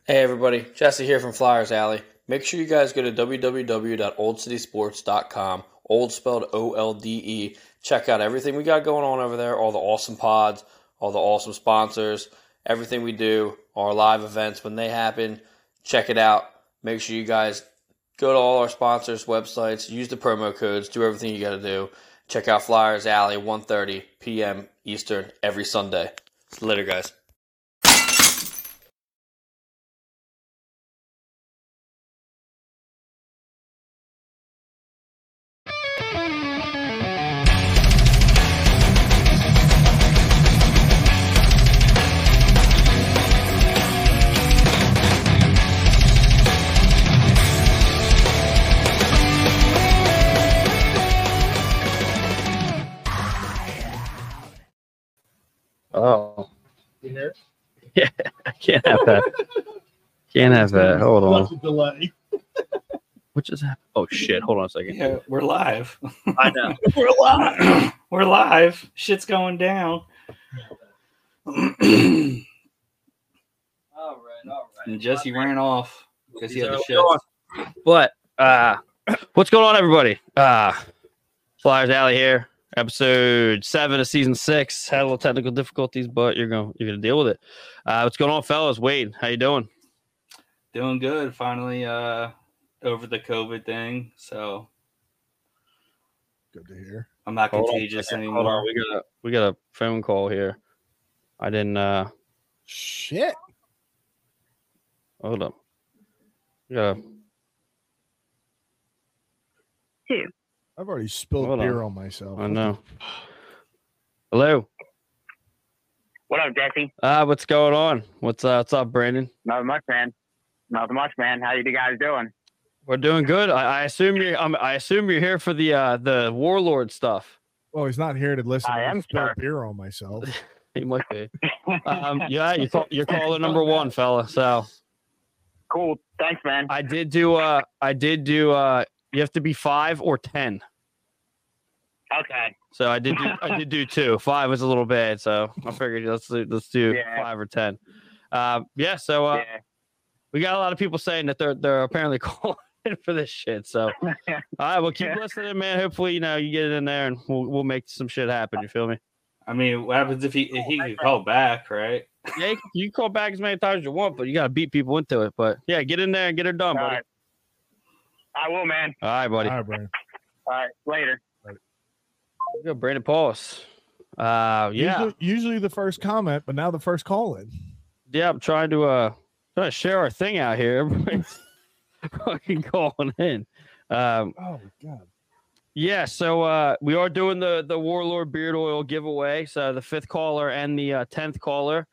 Hey everybody, Jesse here from Flyers Alley. Make sure you guys go to www.oldcitysports.com, old spelled OLDE. Check out everything we got going on over there, all the awesome pods, all the awesome sponsors, everything we do, our live events when they happen. Check it out. Make sure you guys go to all our sponsors' websites, use the promo codes, do everything you got to do. Check out Flyers Alley, 1:30 p.m. Eastern every Sunday. Later, guys. Oh. You hear it? Yeah, I can't have that. Can't have that. Hold on. What's the delay? What just happened? Oh, shit. Hold on a second. Yeah, we're live. I know. We're live. We're live. Shit's going down. All right. And Jesse ran off because he had the shit. But what's going on, everybody? Flyers Alley here, episode 7 of season 6. Had a little technical difficulties, but you're gonna deal with it. What's going on, fellas? Wade, how you doing? Doing good. Finally over the COVID thing. So Good to hear. I'm not Hold on a contagious second. anymore. Hold on. We got a phone call here. I didn't. Shit. Hold up. Yeah. I've already spilled Hold beer on. on myself. I know. Hello. What up, Jesse? What's going on? What's up, Brandon? Not much, man. Not much, man. How you guys doing? We're doing good. I assume you're. I assume you're here for the Warlord stuff. Well, he's not here to listen. I am, spilled sir. beer on myself. He might be. Yeah, you're caller number 1, fella. So Cool. Thanks, man. I did do. You have to be 5 or 10. Okay. So I did do 2. 5 was a little bad, so I figured let's do Yeah. 5 or 10. Yeah. So Yeah. we got a lot of people saying that they're apparently calling in for this shit. So all right, well, keep listening, man. Hopefully, you get it in there, and we'll make some shit happen. You feel me? I mean, what happens if he could call back, right? Yeah, you can call back as many times as you want, but you got to beat people into it. But yeah, get in there and get it done, All buddy. right. I will, man. All right, buddy. All right, Brian. All right. Later. We got Brandon Paulus. Yeah, Usually the first comment, but now the first call in. yeah. I'm trying to share our thing out here. Everybody's fucking calling in. Oh God. Yeah, so we are doing the Warlord beard oil giveaway. So the 5th caller and the 10th caller.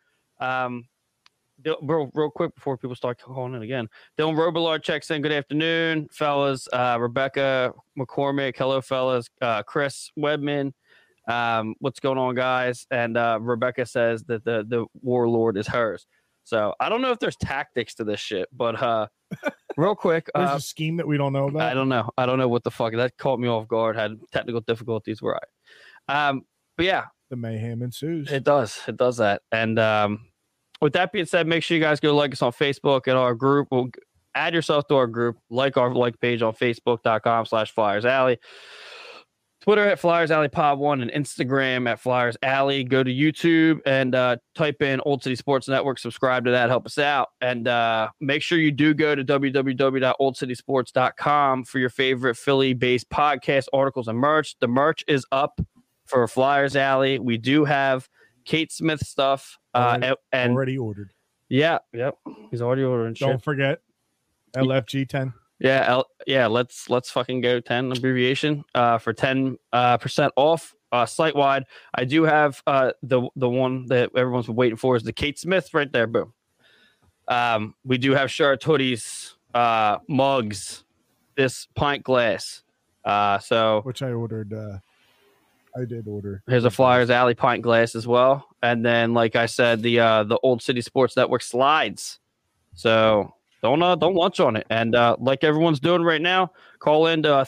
Real quick before people start calling in again. Dylan Robillard checks in. Good afternoon, fellas. Rebecca McCormick. Hello, fellas. Chris Webman. What's going on, guys? And Rebecca says that the Warlord is hers. So I don't know if there's tactics to this shit, but real quick. There's a scheme that we don't know about. I don't know. I don't know what the fuck. That caught me off guard. Had technical difficulties where but yeah, The mayhem ensues. it does. It does that. And with that being said, make sure you guys go like us on Facebook and our group. We'll add yourself to our group. Like our page on Facebook.com/Flyers Alley. Twitter at Flyers Alley Pod 1 and Instagram at Flyers Alley. Go to YouTube and type in Old City Sports Network. Subscribe to that. Help us out. And make sure you do go to www.oldcitysports.com for your favorite Philly-based podcast, articles, and merch. The merch is up for Flyers Alley. We do have Kate Smith stuff. And Already ordered. yeah, yep. He's already ordering shit. Don't forget LFG 10. Yeah, let's fucking go 10 abbreviation for 10% off site wide. I do have the one that everyone's been waiting for is the Kate Smith right there. Boom. We do have shirts, hoodies, mugs, this pint glass. So Which I ordered. I did order. here's a Flyers Alley pint glass as well. And then, like I said, the Old City Sports Network slides. So don't lunch on it. And like everyone's doing right now, call in to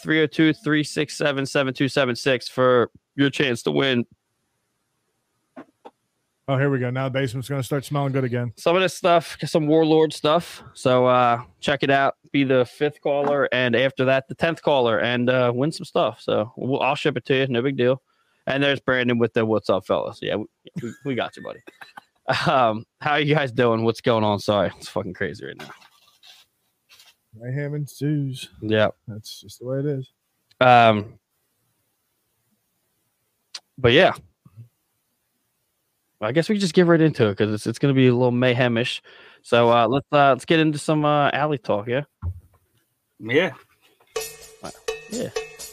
302-367-7276 for your chance to win Oh, here we go. Now the basement's going to start smelling good again. Some of this stuff, some Warlord stuff. So check it out. Be the 5th caller, and after that, the 10th caller, and win some stuff. So I'll ship it to you. No big deal. And there's Brandon with the "What's up, fellas?" Yeah, we got you, buddy. How are you guys doing? What's going on? Sorry, it's fucking crazy right now. Mayhem ensues. Yeah, That's just the way it is. But yeah, I guess we can just get right into it because it's going to be a little mayhemish. So let's get into some alley talk. Yeah. Yeah. Yeah.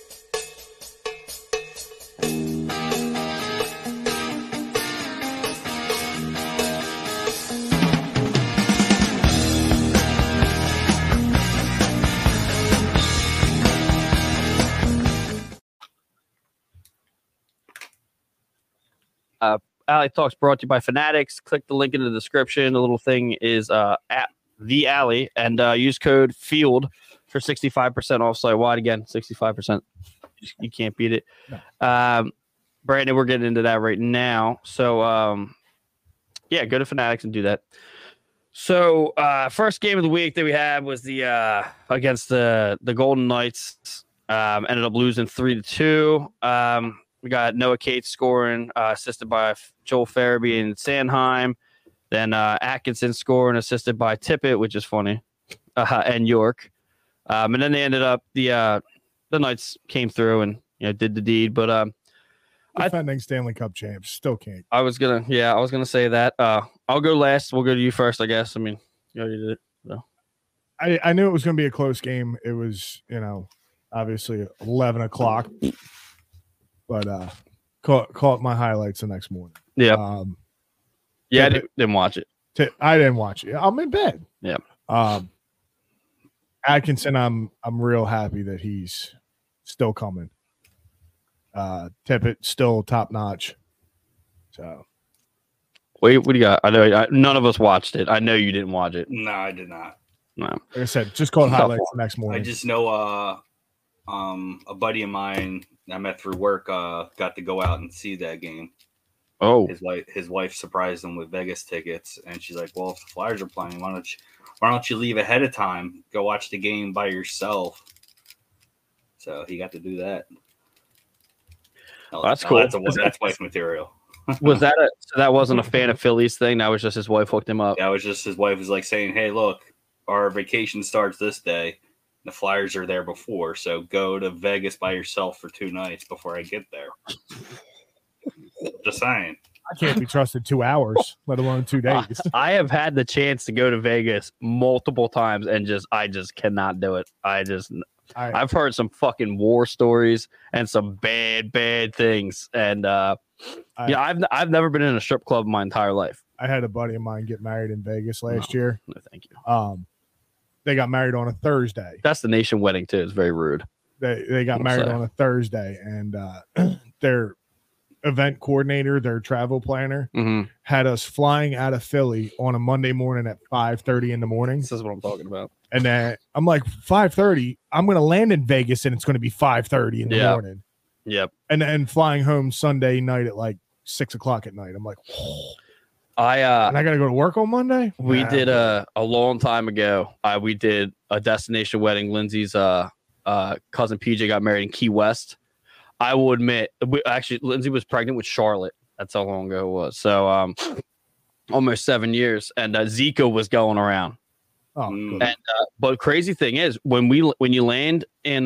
Alley Talks brought to you by Fanatics. Click the link in the description. The little thing is at the Alley, and use code FIELD for 65% off site wide. Again, 65%. You can't beat it. No. Brandon, we're getting into that right now. So, yeah, go to Fanatics and do that. So, first game of the week that we had was the against the Golden Knights. Ended up losing 3-2. We got Noah Cates scoring, assisted by Joel Farabee and Sanheim. Then Atkinson scoring, assisted by Tippett, which is funny, and York. And then they ended up the Knights came through and did the deed. But Defending Stanley Cup champs still can't. I was gonna say that. I'll go last. We'll go to you first, I guess. I mean, you already did it. So. I knew it was going to be a close game. It was, obviously 11 o'clock. But call it my highlights the next morning. Yeah. Yeah, I didn't watch it. I didn't watch it. I'm in bed. Yeah. Atkinson, I'm real happy that he's still coming. Tippett still top notch. So wait, what do you got? I know none of us watched it. I know you didn't watch it. No, I did not. No. Like I said, just call it highlights the next morning. I just know a buddy of mine I met through work got to go out and see that game. Oh, his wife surprised him with Vegas tickets, and she's like, "Well, if the Flyers are playing, why don't you leave ahead of time, go watch the game by yourself?" So he got to do that. That's cool. That's wife material. Was that so that wasn't a fan of Phillies thing? That was just his wife hooked him up. That was just his wife was like saying, "Hey, look, our vacation starts this day. The Flyers are there before, so go to Vegas by yourself for 2 nights before I get there." Just saying. I can't be trusted 2 hours, let alone 2 days. I have had the chance to go to Vegas multiple times and I just cannot do it. I've heard some fucking war stories and some bad things. And I've never been in a strip club in my entire life. I had a buddy of mine get married in Vegas last year. No, thank you. They got married on a Thursday. Destination wedding too. It's very rude. They got married on a Thursday, and their event coordinator, their travel planner, had us flying out of Philly on a Monday morning at 5:30 in the morning. This is what I'm talking about. And then I'm like, 5:30. I'm going to land in Vegas, and it's going to be 5:30 in the morning. Yep. And then flying home Sunday night at like 6 o'clock at night. I'm like, whoa. And I got to go to work on Monday. We did a long time ago. We did a destination wedding. Lindsay's cousin PJ got married in Key West. I will admit, Lindsay was pregnant with Charlotte. That's how long ago it was. So almost 7 years, and Zika was going around. Oh, and but crazy thing is when you land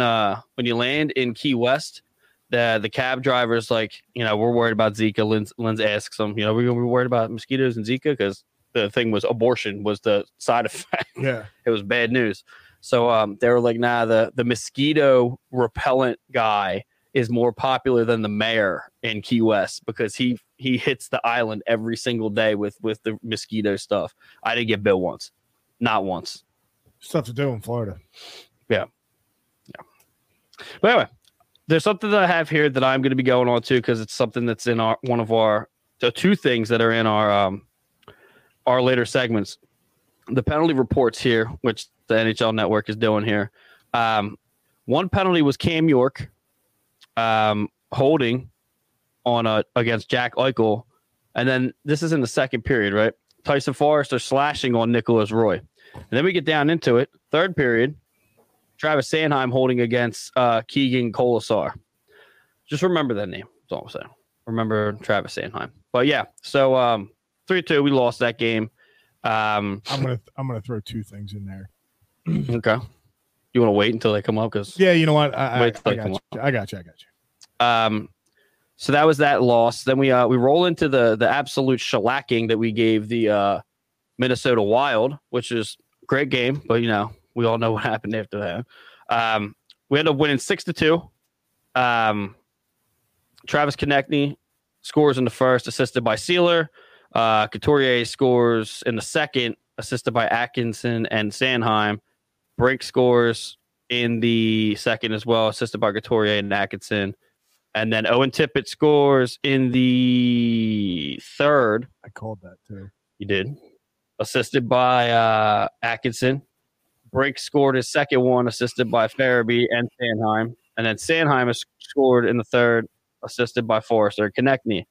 in Key West, the cab driver's like, we're worried about Zika. Linz asks him, we're gonna be worried about mosquitoes and Zika, because the thing was abortion was the side effect. Yeah, it was bad news. So they were like, nah, the mosquito repellent guy is more popular than the mayor in Key West, because he hits the island every single day with the mosquito stuff. I didn't get bit once, not once. Stuff to do in Florida. Yeah. But anyway, there's something that I have here that I'm going to be going on to, because it's something that's in the 2 things that are in our later segments. The penalty reports here, which the NHL Network is doing here. One penalty was Cam York holding on against Jack Eichel And then this is in the second period, right? Tyson Forrester slashing on Nicholas Roy. And then we get down into it. Third period, Travis Sanheim holding against Keegan Colasar. Just remember that name. That's all I'm saying. Remember Travis Sanheim. But yeah, so 3-2, we lost that game. I'm gonna throw two things in there. Okay. You want to wait until they come up? Because yeah, you know what? I got you. So that was that loss. Then we roll into the absolute shellacking that we gave the Minnesota Wild, which is a great game, but we all know what happened after that. We ended up winning 6-2. Travis Konechny scores in the first, assisted by Sealer. Couturier scores in the second, assisted by Atkinson and Sanheim. Brink scores in the second as well, assisted by Couturier and Atkinson. And then Owen Tippett scores in the third. I called that too. You did. Assisted by Atkinson. Brink scored his second one, assisted by Farabee and Sanheim. And then Sanheim has scored in the third, assisted by Forrester and Konechny.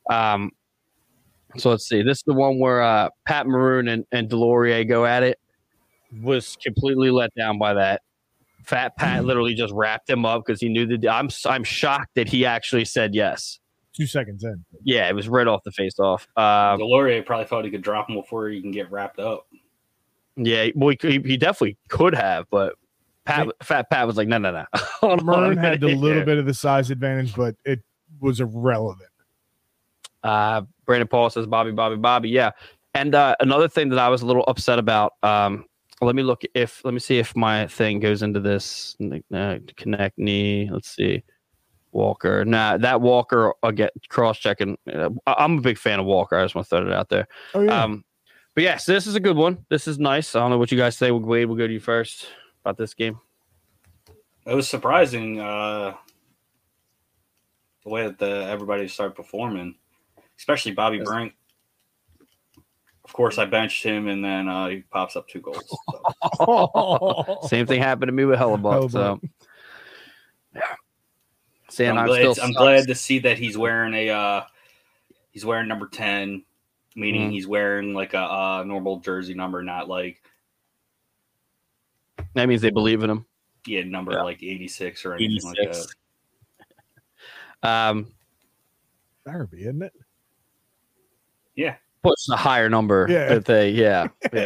So let's see. This is the one where Pat Maroon and Delorier go at it. Was completely let down by that. Fat Pat literally just wrapped him up because he knew that. I'm shocked that he actually said yes. 2 seconds in. Yeah, it was right off the face-off. Delorier probably thought he could drop him before he can get wrapped up. Yeah, well, he definitely could have, but Fat Pat was like, no. Mern had a little bit of the size advantage, but it was irrelevant. Brandon Paul says, Bobby. Yeah. And another thing that I was a little upset about, let me see if my thing goes into this. Konechny, let's see. Walker. That Walker, I'll get cross-checking. I'm a big fan of Walker. I just want to throw it out there. Oh, yeah. But yeah, so this is a good one. This is nice. I don't know what you guys say. Wade, we'll go to you first about this game. It was surprising the way that everybody started performing, especially Bobby Brink. Of course, I benched him, and then he pops up 2 goals. So. Same thing happened to me with Hellebuck. So, yeah. I'm glad to see that he's wearing he's wearing number 10, meaning he's wearing like a normal jersey number, not like. That means they believe in him. Yeah, number like 86 or anything 86. Like that. Farabee, isn't it? Yeah. Puts a higher number. Yeah.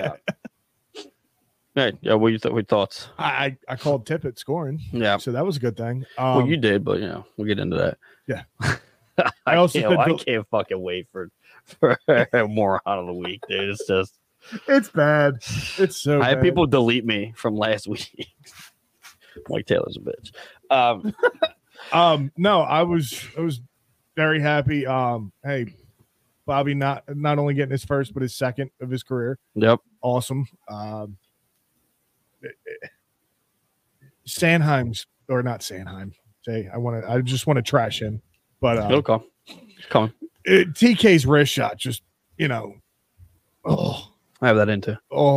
Right. Yeah. What your thoughts? I called Tippett scoring. Yeah. So that was a good thing. Well, you did, but we'll get into that. Yeah. I can't fucking wait for moron of the week, dude. It's just. It's bad. It's so. I had people delete me from last week. Mike Taylor's a bitch. No, I was very happy. Hey, Bobby not only getting his first, but his second of his career. Yep. Awesome. Sanheim's or not Sanheim. I just want to trash him. But it'll come. Come. TK's wrist shot just, I have that into.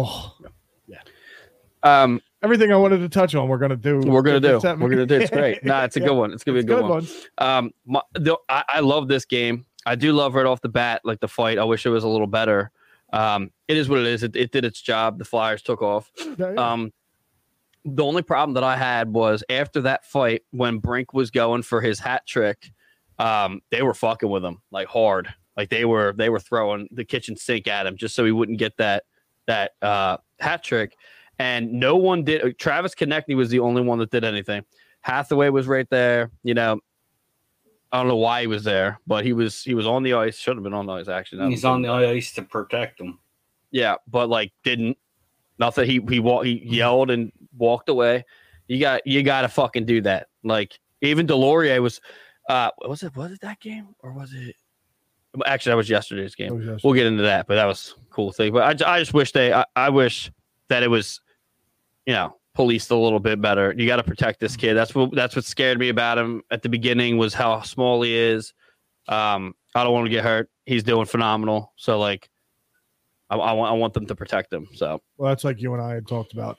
Yeah. Everything I wanted to touch on, we're gonna do. It's great. It's a good one. It's gonna be a good one. I love this game. I do love right off the bat, like the fight. I wish it was a little better. It is what it is. It did its job. The Flyers took off. Yeah. The only problem that I had was after that fight, when Brink was going for his hat trick, they were fucking with him like hard. Like they were throwing the kitchen sink at him just so he wouldn't get that hat trick. And no one did. Travis Konechny was the only one that did anything. Hathaway was right there. I don't know why he was there, but he was on the ice. Should have been on the ice, actually. He's on the ice to protect him. Yeah, but didn't. Nothing. He yelled and walked away. You got to fucking do that. Like even Delorier was. Was it that game or was it? Actually, that was yesterday's game. We'll get into that, but that was a cool thing. But I just wish I wish that it was, policed a little bit better. You got to protect this kid. That's what scared me about him at the beginning was how small he is. I don't want to get hurt. He's doing phenomenal. So I want them to protect him. So that's like you and I had talked about.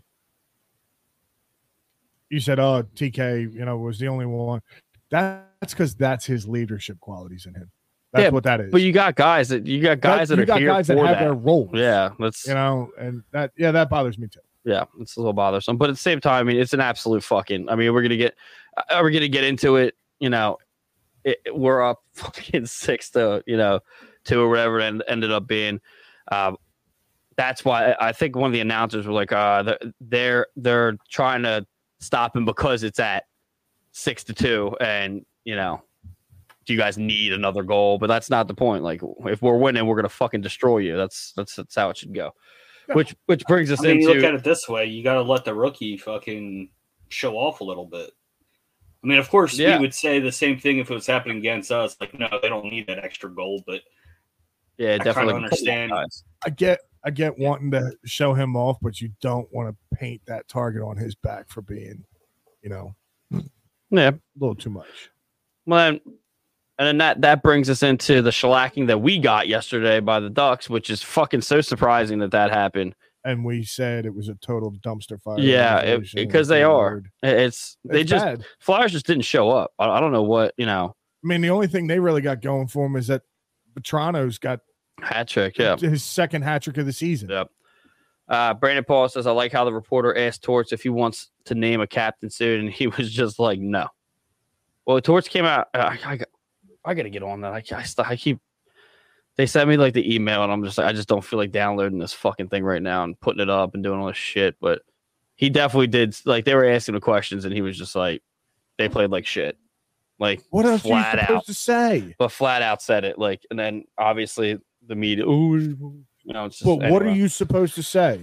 You said, "Oh, TK, was the only one." That's because that's his leadership qualities in him. That's what that is. But you got guys that are here guys for that have that. their roles. Yeah, that's and that bothers me too. Yeah, it's a little bothersome, but at the same time, I mean, it's an absolute fucking. I mean, we're gonna get into it. We're up fucking 6-2 or whatever, and ended up being. That's why I think one of the announcers were like, they're trying to stop him because it's at 6-2, and do you guys need another goal? But that's not the point. Like, if we're winning, we're gonna fucking destroy you. That's how it should go. Which brings us into. You look at it this way: you got to let the rookie fucking show off a little bit. I mean, of course, we would say the same thing if it was happening against us. Like, no, they don't need that extra goal, but yeah, definitely understand. I get wanting to show him off, but you don't want to paint that target on his back for being, a little too much. Well, and then that brings us into the shellacking that we got yesterday by the Ducks, which is fucking so surprising that happened. And we said it was a total dumpster fire. Yeah, because they are. Flyers just didn't show up. I don't know what, I mean, the only thing they really got going for him is that Vetrano's got hat trick. Yeah, his second hat trick of the season. Yep. Brandon Paul says, I like how the reporter asked Torts if he wants to name a captain soon, and he was just like, no. Well, Torts came out. I got to get on that. I keep. They sent me like the email, and I'm just like, I just don't feel like downloading this fucking thing right now and putting it up and doing all this shit. But he definitely did. Like, they were asking the questions, and he was just like, they played like shit. Like, what else are you supposed to say? But flat out said it. Like, and then obviously the media. It's just, but what are you supposed to say?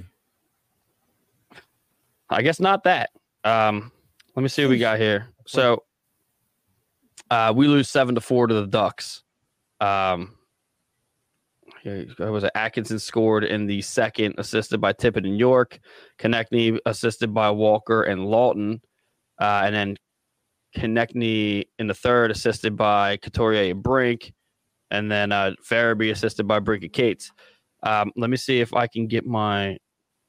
I guess not that. Let me see what we got here. So we lose 7-4 to the Ducks. Atkinson scored in the second, assisted by Tippett and York. Konechny assisted by Walker and Lawton. And then Konechny in the third, assisted by Couturier and Brink. And then Farabee assisted by Brink and Cates. Let me see if I can get my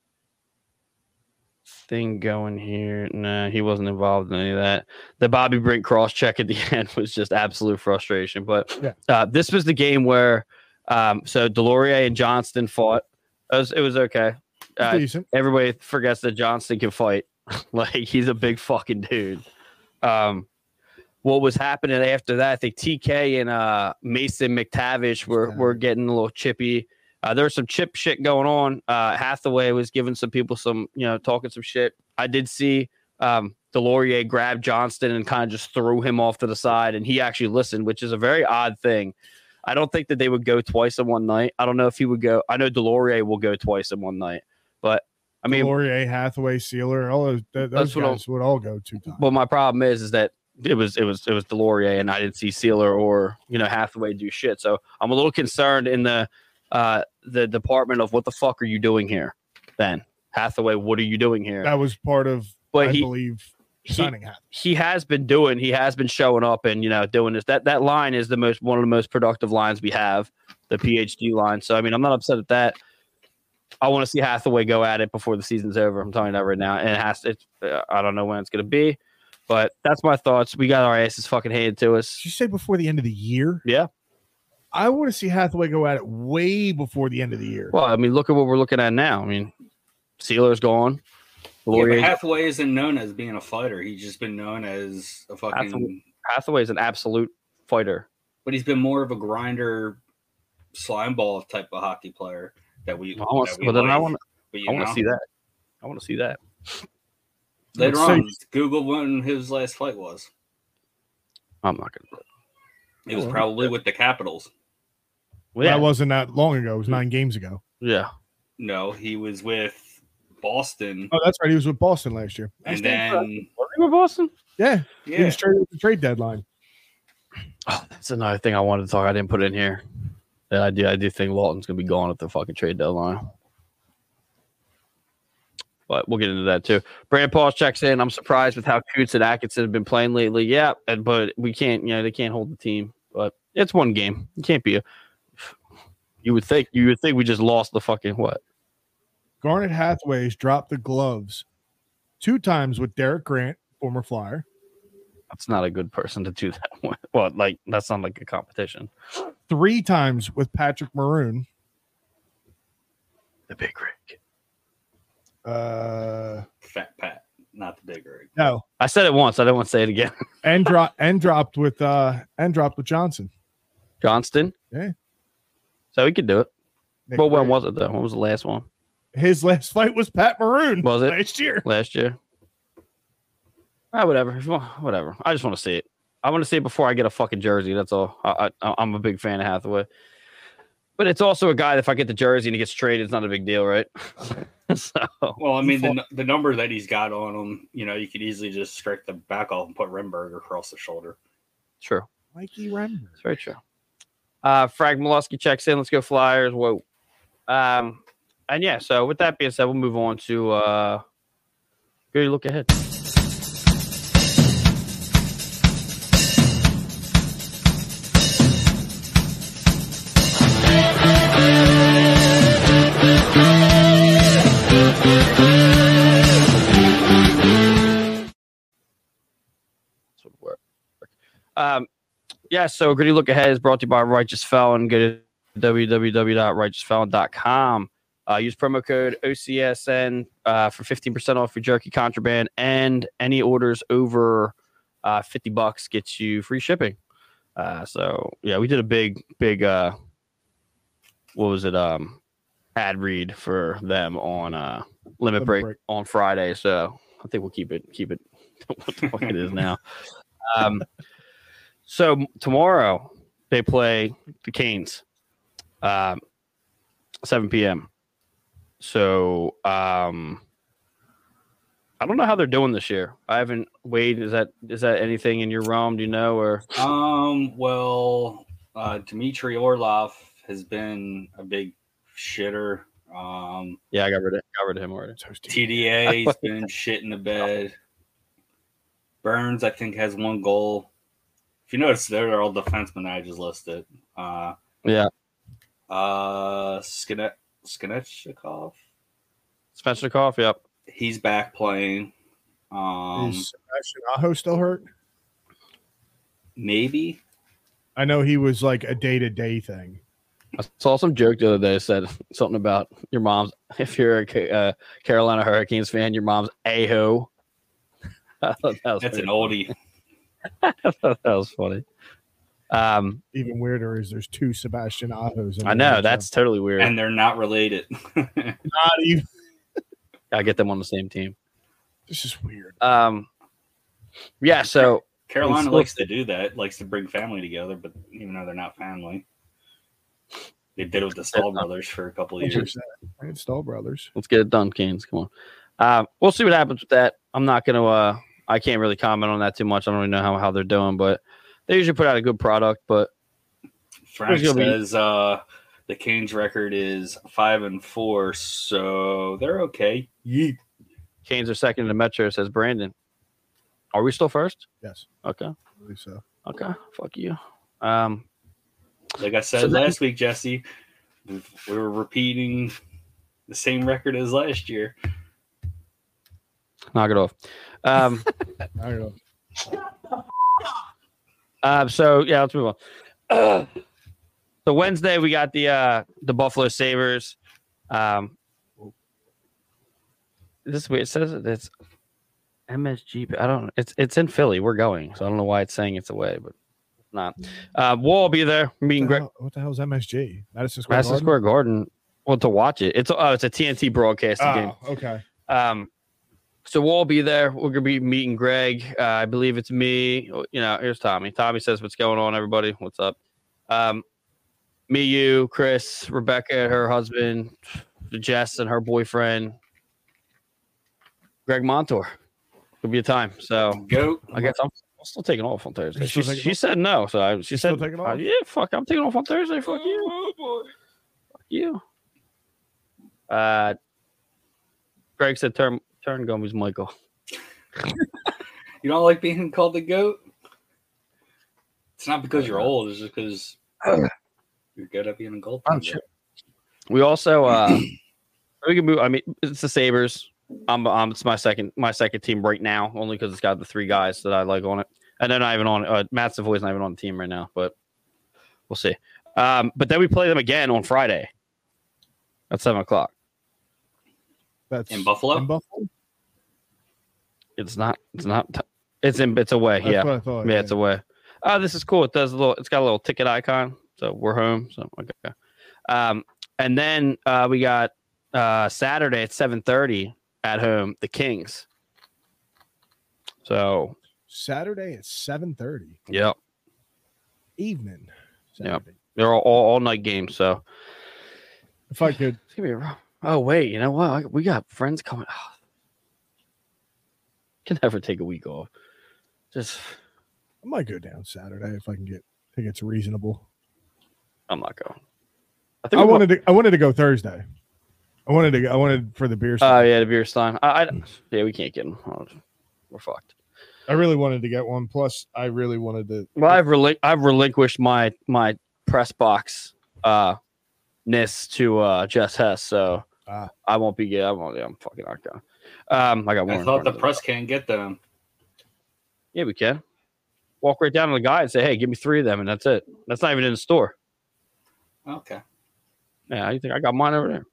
thing going here. Nah, he wasn't involved in any of that. The Bobby Brink cross check at the end was just absolute frustration. But this was the game where so Delorier and Johnston fought. It was okay. Decent. Everybody forgets that Johnston can fight. Like, he's a big fucking dude. What was happening after that? I think TK and Mason McTavish were getting a little chippy. There was some chip shit going on. Hathaway was giving some people some, talking some shit. I did see Delorier grab Johnston and kind of just threw him off to the side, and he actually listened, which is a very odd thing. I don't think that they would go twice in one night. I don't know if he would go. I know Delorier will go twice in one night, but I mean, Delorier, Hathaway, Sealer, all those guys would all go 2 times. Well, my problem is that it was Delorier, and I didn't see Sealer or Hathaway do shit. So I'm a little concerned in the department of what the fuck are you doing here? Then Hathaway, what are you doing here? That was part of, I believe, signing Hathaway. He has been showing up and doing this. That line is one of the most productive lines we have, the PhD line. So I mean, I'm not upset at that. I want to see Hathaway go at it before the season's over. I'm telling you that right now, and I don't know when it's going to be, but that's my thoughts. We got our asses fucking handed to us. Did you say before the end of the year? Yeah. I want to see Hathaway go at it way before the end of the year. Well, I mean, look at what we're looking at now. I mean, Sealer's gone. But Hathaway isn't known as being a fighter. He's just been known as a fucking... Hathaway is an absolute fighter. But he's been more of a grinder, slime ball type of hockey player that we... I want to see that. I want to see that. Later on, Google when his last fight was. I'm not going to. It was probably with the Capitals. Well, that wasn't that long ago. It was 9 games ago. Yeah. No, he was with Boston. Oh, that's right. He was with Boston last year. And then... Was he with Boston? Yeah. He was traded at the trade deadline. Oh, that's another thing I wanted to talk. I didn't put in here. That I do think Lawton's going to be gone at the fucking trade deadline. But we'll get into that too. Brandon Paul checks in. I'm surprised with how Coots and Atkinson have been playing lately. Yeah, but we can't, they can't hold the team. But it's one game. It can't be you would think we just lost the fucking what? That's not a good person to do that with. Well, like that's not like a competition. 3 times with Patrick Maroon. The Big Rig. Fat Pat, not the Big Rig. No, I said it once. I don't want to say it again. and dropped with Johnson. Johnston. Yeah. So he could do it. Nick Well, when Ray. was it though? When was the last one? His last fight was Pat Maroon. Was it? Last year? Last year. Whatever. If you want, whatever. I just want to see it. I want to see it before I get a fucking jersey. That's all. I'm a big fan of Hathaway. But it's also a guy that if I get the jersey and he gets traded, it's not a big deal, right? So, Well, I mean, the number that he's got on him, you could easily just strike the back off and put Renberg across the shoulder. true. Mikey Renberg. It's very true. Frag Molosky checks in. Let's go Flyers. Whoa. And yeah, so with that being said, we'll move on to good look ahead. This would work. Yeah, so Gritty Look Ahead is brought to you by Righteous Felon. Go to www.righteousfelon.com. Use promo code OCSN for 15% off your jerky contraband, and any orders over $50 gets you free shipping. So yeah, we did a big what was it? Ad read for them on Limit Break on Friday. So I think we'll keep it what the fuck it is now. So tomorrow they play the Canes, 7 p.m. So I don't know how they're doing this year. I haven't Wade. Is that anything in your realm? Do you know? Or Well, Dmitry Orlov has been a big shitter. Yeah, I got rid of him already. TDA's been shit in the bed. Burns, I think, has 1 goal. If you notice, they're all defensemen I just listed. Yeah. Skenechnikov. Svechnikov, yep. He's back playing. Is Sebastian Aho still hurt? Maybe. I know he was like a day-to-day thing. I saw some joke the other day that said something about your mom's. If you're a Carolina Hurricanes fan, your mom's a-ho. I thought that was That's pretty an oldie. I thought that was funny. Even weirder is there's 2 Sebastian Ahos. I know that's totally weird. And they're not related. not even. I get them on the same team. This is weird. Yeah. So Carolina likes to do that. Likes to bring family together, but even though they're not family, they did it with the Stahl brothers for a couple of years. Right, Stahl brothers. Let's get it done, Canes. Come on. We'll see what happens with that. I'm not gonna. I can't really comment on that too much. I don't really know how they're doing, but they usually put out a good product. But Frank says the Canes record is 5-4, so they're okay. Yeet. Canes are second in the Metro, says Brandon. Are we still first? Yes. Okay. I believe so. Okay. Fuck you. Like I said last week, Jesse, we were repeating the same record as last year. Knock it off. I don't know. So yeah, let's move on. So Wednesday we got the Buffalo Sabres. This way it says it's MSG. I don't know. It's in Philly. We're going, so I don't know why it's saying it's away, but it's not. We'll all be there. Meeting Greg. What the hell is MSG? Madison Square Garden. Well, to watch it. It's a TNT broadcasting game. Okay. So we'll all be there. We're gonna be meeting Greg. I believe it's me. Here's Tommy. Tommy says, "What's going on, everybody? What's up?" Me, you, Chris, Rebecca, her husband, Jess, and her boyfriend, Greg Montour. It'll be a time. So Go. I guess I'm still taking off on Thursday. She said no. So she said, "Yeah, fuck, I'm taking off on Thursday. Fuck you, Oh, boy. fuck you." Greg said, "Turn Gomes, Michael." You don't like being called the GOAT? It's not because you're old. It's just because you're good at being a goaltender. Sure. We also we can move. I mean, it's the Sabres. It's my second team right now, only because it's got the 3 guys that I like on it. And they're not even on. Matt Savoy's not even on the team right now, but we'll see. But then we play them again on Friday at 7:00. That's in Buffalo. It's not. It's away. That's Yeah. what I thought, Yeah, it's away. Oh, this is cool. It does it's got a little ticket icon. So we're home. So okay. And then we got Saturday at 7:30 at home, the Kings. So Saturday at 7:30. Yep. Evening. Yep. They're all night games. So if I could, it's gonna be. Oh wait, you know what? We got friends coming. Oh. Can never take a week off. Just I might go down Saturday if I can think it's reasonable. I'm not going. I wanted to go Thursday. I wanted for the beer. Oh yeah, the beer stein. Yeah, we can't get them. We're fucked. I really wanted to get one. Plus, I really wanted to. Well, I've relinquished my press box ness to Jess Hess, so I won't be. I'm fucking not going. I got one. I thought the press can't get them. Yeah, we can. Walk right down to the guy and say, "Hey, give me 3 of them," and that's it. That's not even in the store. Okay. Yeah, you think I got mine over there?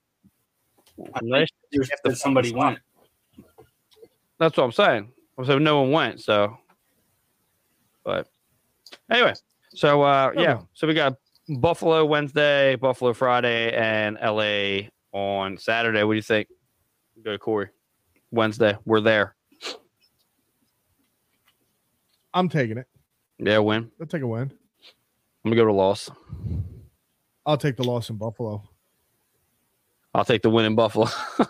Somebody went. That's what I'm saying. So no one went. So, but anyway, so yeah, so we got Buffalo Wednesday, Buffalo Friday, and LA on Saturday. What do you think? Go to Corey. Wednesday, we're there. I'm taking it. Yeah, win. I'll take a win. I'm gonna go to loss. I'll take the loss in Buffalo. I'll take the win in Buffalo.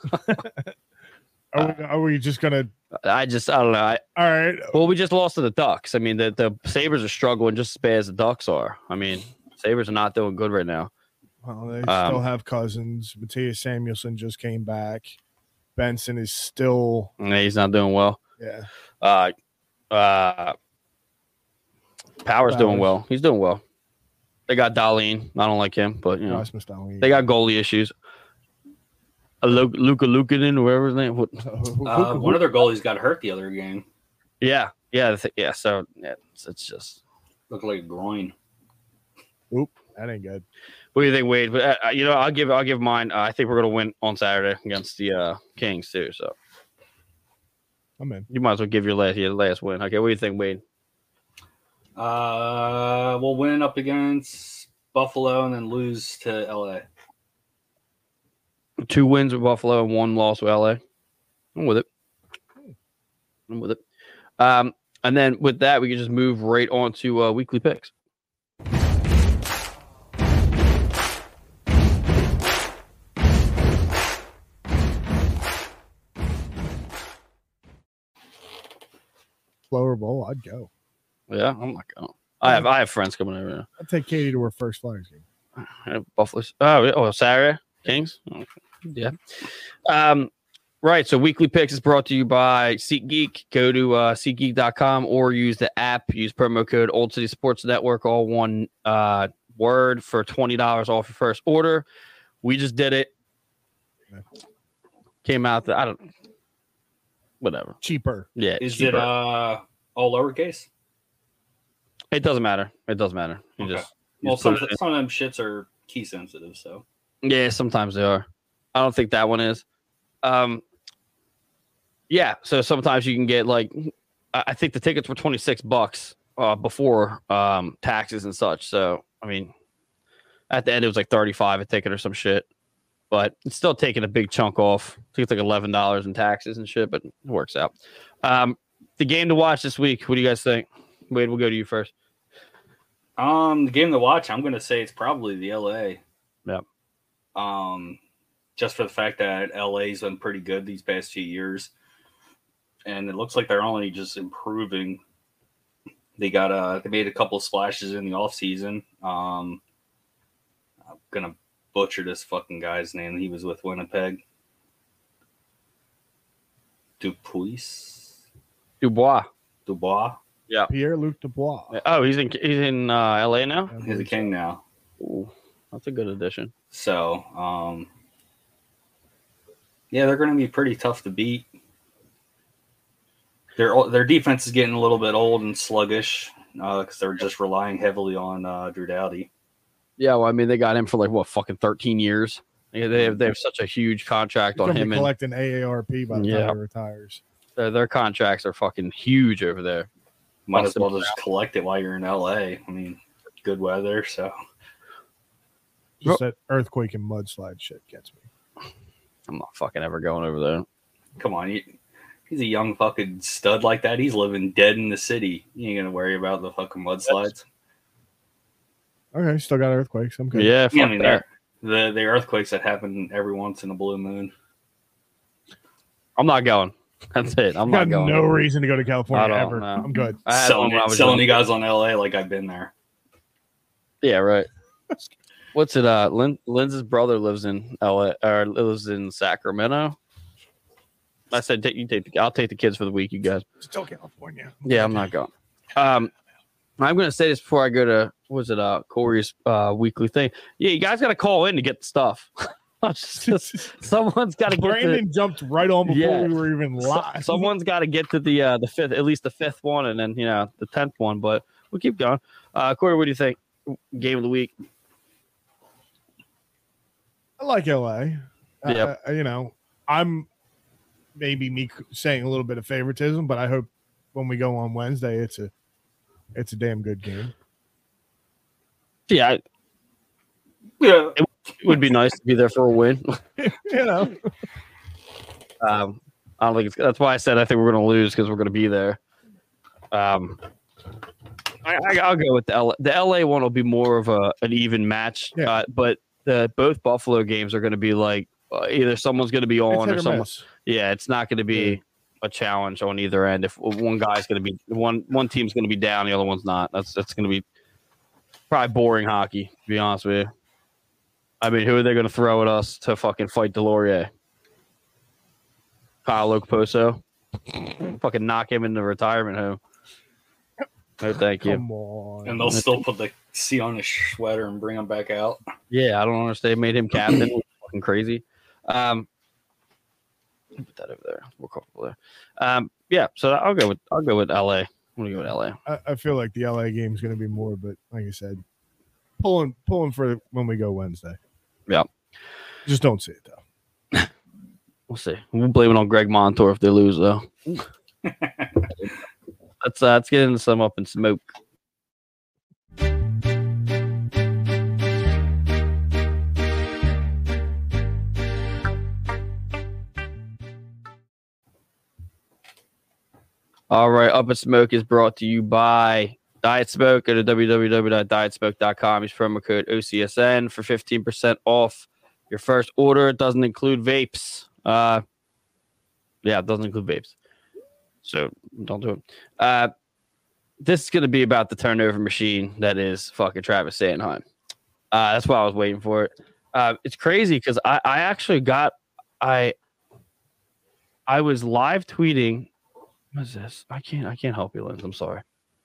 Are we just gonna? I don't know. All right. Well, we just lost to the Ducks. I mean, the Sabres are struggling just as bad as the Ducks are. I mean, Sabres are not doing good right now. Well, they still have Cousins. Matthias Samuelsson just came back. Benson is still. He's not doing well. Yeah. Powers doing well. He's doing well. They got Dahlin. I don't like him, but you know they got goalie issues. Luka Lukanen, whoever his name. One of their goalies got hurt the other game. Yeah. So it's just looked like a groin. Oop, that ain't good. What do you think, Wade? But I'll give mine. I think we're gonna win on Saturday against the Kings too. So I'm in. You might as well give your last win. Okay, what do you think, Wade? We'll win up against Buffalo and then lose to LA. 2 wins with Buffalo and 1 loss with LA. I'm with it. And then with that, we can just move right on to weekly picks. Flower Bowl, I'd go. Yeah, I'm not going. I have friends coming over now. I'd take Katie to her first Flyers game. Buffalo's. Oh, Saturday Kings. Okay. Yeah. Right. So weekly picks is brought to you by SeatGeek. Go to SeatGeek.com or use the app. Use promo code Old City Sports Network, all one word, for $20 off your first order. We just did it. Came out. Whatever. Cheaper. Yeah. Is cheaper. it all lowercase? It doesn't matter. You Okay. just Some of them shits are key sensitive, so. Yeah, sometimes they are. I don't think that one is. Yeah, so sometimes you can get I think the tickets were $26 before taxes and such. So I mean, at the end it was like $35 a ticket or some shit. But it's still taking a big chunk off. I think it's like $11 in taxes and shit, but it works out. The game to watch this week. What do you guys think? Wade, we'll go to you first. The game to watch, I'm going to say it's probably the LA. Yep. Just for the fact that LA's been pretty good these past few years, and it looks like they're only just improving. They made a couple of splashes in the offseason. I'm gonna butcher this fucking guy's name. He was with Winnipeg. Dubois. Yeah. Pierre-Luc Dubois. Oh, he's in LA now? He's a King now. Ooh, that's a good addition. So, yeah, they're going to be pretty tough to beat. Their defense is getting a little bit old and sluggish because they're just relying heavily on Drew Doughty. Yeah, well, I mean, they got him for like what, fucking 13 years. They have such a huge contract on him. Collecting AARP by the time he retires. Their contracts are fucking huge over there. Might as well just collect it while you're in LA. I mean, good weather, so. Just that earthquake and mudslide shit gets me. I'm not fucking ever going over there. Come on, he's a young fucking stud like that. He's living dead in the city. You ain't gonna worry about the fucking mudslides. Okay, still got earthquakes. I'm good. Yeah, I mean, the earthquakes that happen every once in a blue moon. I'm not going. That's it. I'm not going. No reason to go to California ever. No. I'm good. Selling you guys on LA like I've been there. Yeah, right. What's it? Linz's brother lives in LA or lives in Sacramento. I said, I'll take the kids for the week, you guys. Still California. Yeah, I'm not going. I'm going to say this before I go to, Corey's weekly thing. Yeah, you guys got to call in to get the stuff. Someone's got to get Brandon jumped right on before we were even live. Someone's got to get to the fifth, at least the fifth one, and then, the 10th one, but we'll keep going. Corey, what do you think? Game of the week. I like LA. Yeah. I'm maybe me saying a little bit of favoritism, but I hope when we go on Wednesday, it's a damn good game. Yeah. It would be nice to be there for a win. I don't think that's why I said I think we're going to lose because we're going to be there. I'll go with the LA one will be more of an even match. Yeah. But both Buffalo games are going to be like either someone's going to be on or someone. Yeah, it's not going to be a challenge on either end. If one guy's going to be one team's going to be down, the other one's not. That's going to be probably boring hockey, to be honest with you. I mean, who are they going to throw at us to fucking fight Delorier? Kyle Okposo? Fucking knock him into retirement home. No, thank you. Come on. And they'll still put the C on his sweater and bring him back out. Yeah, I don't understand. They made him captain. Fucking crazy. Put that over there. We're comfortable there. Yeah, so I'll go with LA. I'm gonna go with LA. I feel like the LA game is going to be more, but like I said, pulling for when we go Wednesday. Yeah, just don't see it though. We'll see. We'll blame it on Greg Montour if they lose though. Let's get into some Up in Smoke. All right, Up in Smoke is brought to you by Diet Smoke. Go to www.dietsmoke.com. Use promo code OCSN for 15% off your first order. It doesn't include vapes. It doesn't include vapes. So don't do it. This is going to be about the turnover machine that is fucking Travis Sanheim. That's why I was waiting for it. It's crazy because I actually got I was live tweeting. What is this? I can't help you, Linz. I'm sorry.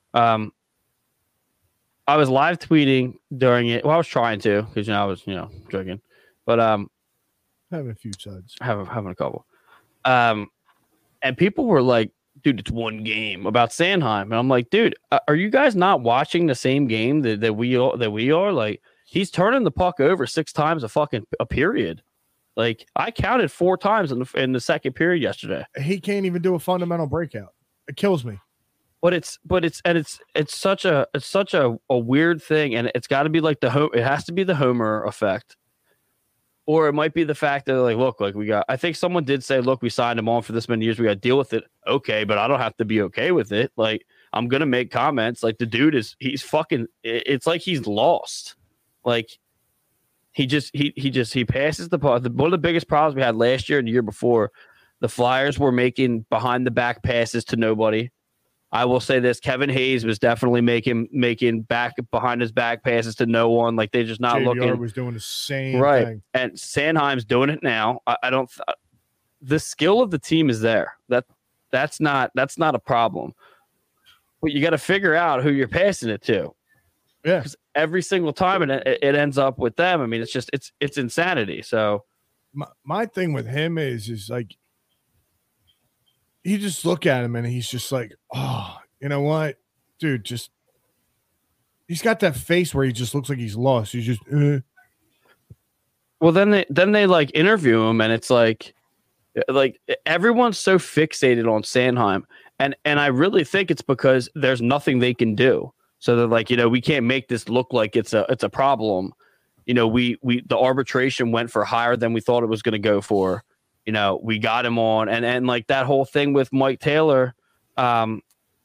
I was live tweeting during it. Well, I was trying to because I was drinking, but having a few suds, having a couple. And people were like, "Dude, it's one game about Sanheim," and I'm like, "Dude, are you guys not watching the same game that we are? Like, he's turning the puck over 6 times a period." Like, I counted 4 times in the second period yesterday. He can't even do a fundamental breakout. It kills me. But it's such a weird thing, and it's got to be like it has to be the Homer effect, or it might be the fact that look, I think someone did say, look, we signed him on for this many years, we got to deal with it. Okay, but I don't have to be okay with it. Like, I'm gonna make comments. Like, the dude he's fucking. It's like he's lost. Like, he passes the puck. One of the biggest problems we had last year and the year before, the Flyers were making behind the back passes to nobody. I will say this: Kevin Hayes was definitely making back behind his back passes to no one. Like, they're just not JVR looking. Was doing the same thing. And Sanheim's doing it now. I don't. The skill of the team is there. That's not a problem. But you got to figure out who you're passing it to. Yeah. Because every single time it ends up with them. I mean, it's insanity. So my thing with him is like, you just look at him and he's just like, oh, you know what, dude, just he's got that face where he just looks like he's lost. He's just Well, then they like interview him, and it's like everyone's so fixated on Sanheim, and I really think it's because there's nothing they can do. So they're like, we can't make this look like it's a problem. We the arbitration went for higher than we thought it was going to go for. We got him on, and like that whole thing with Mike Taylor. Mike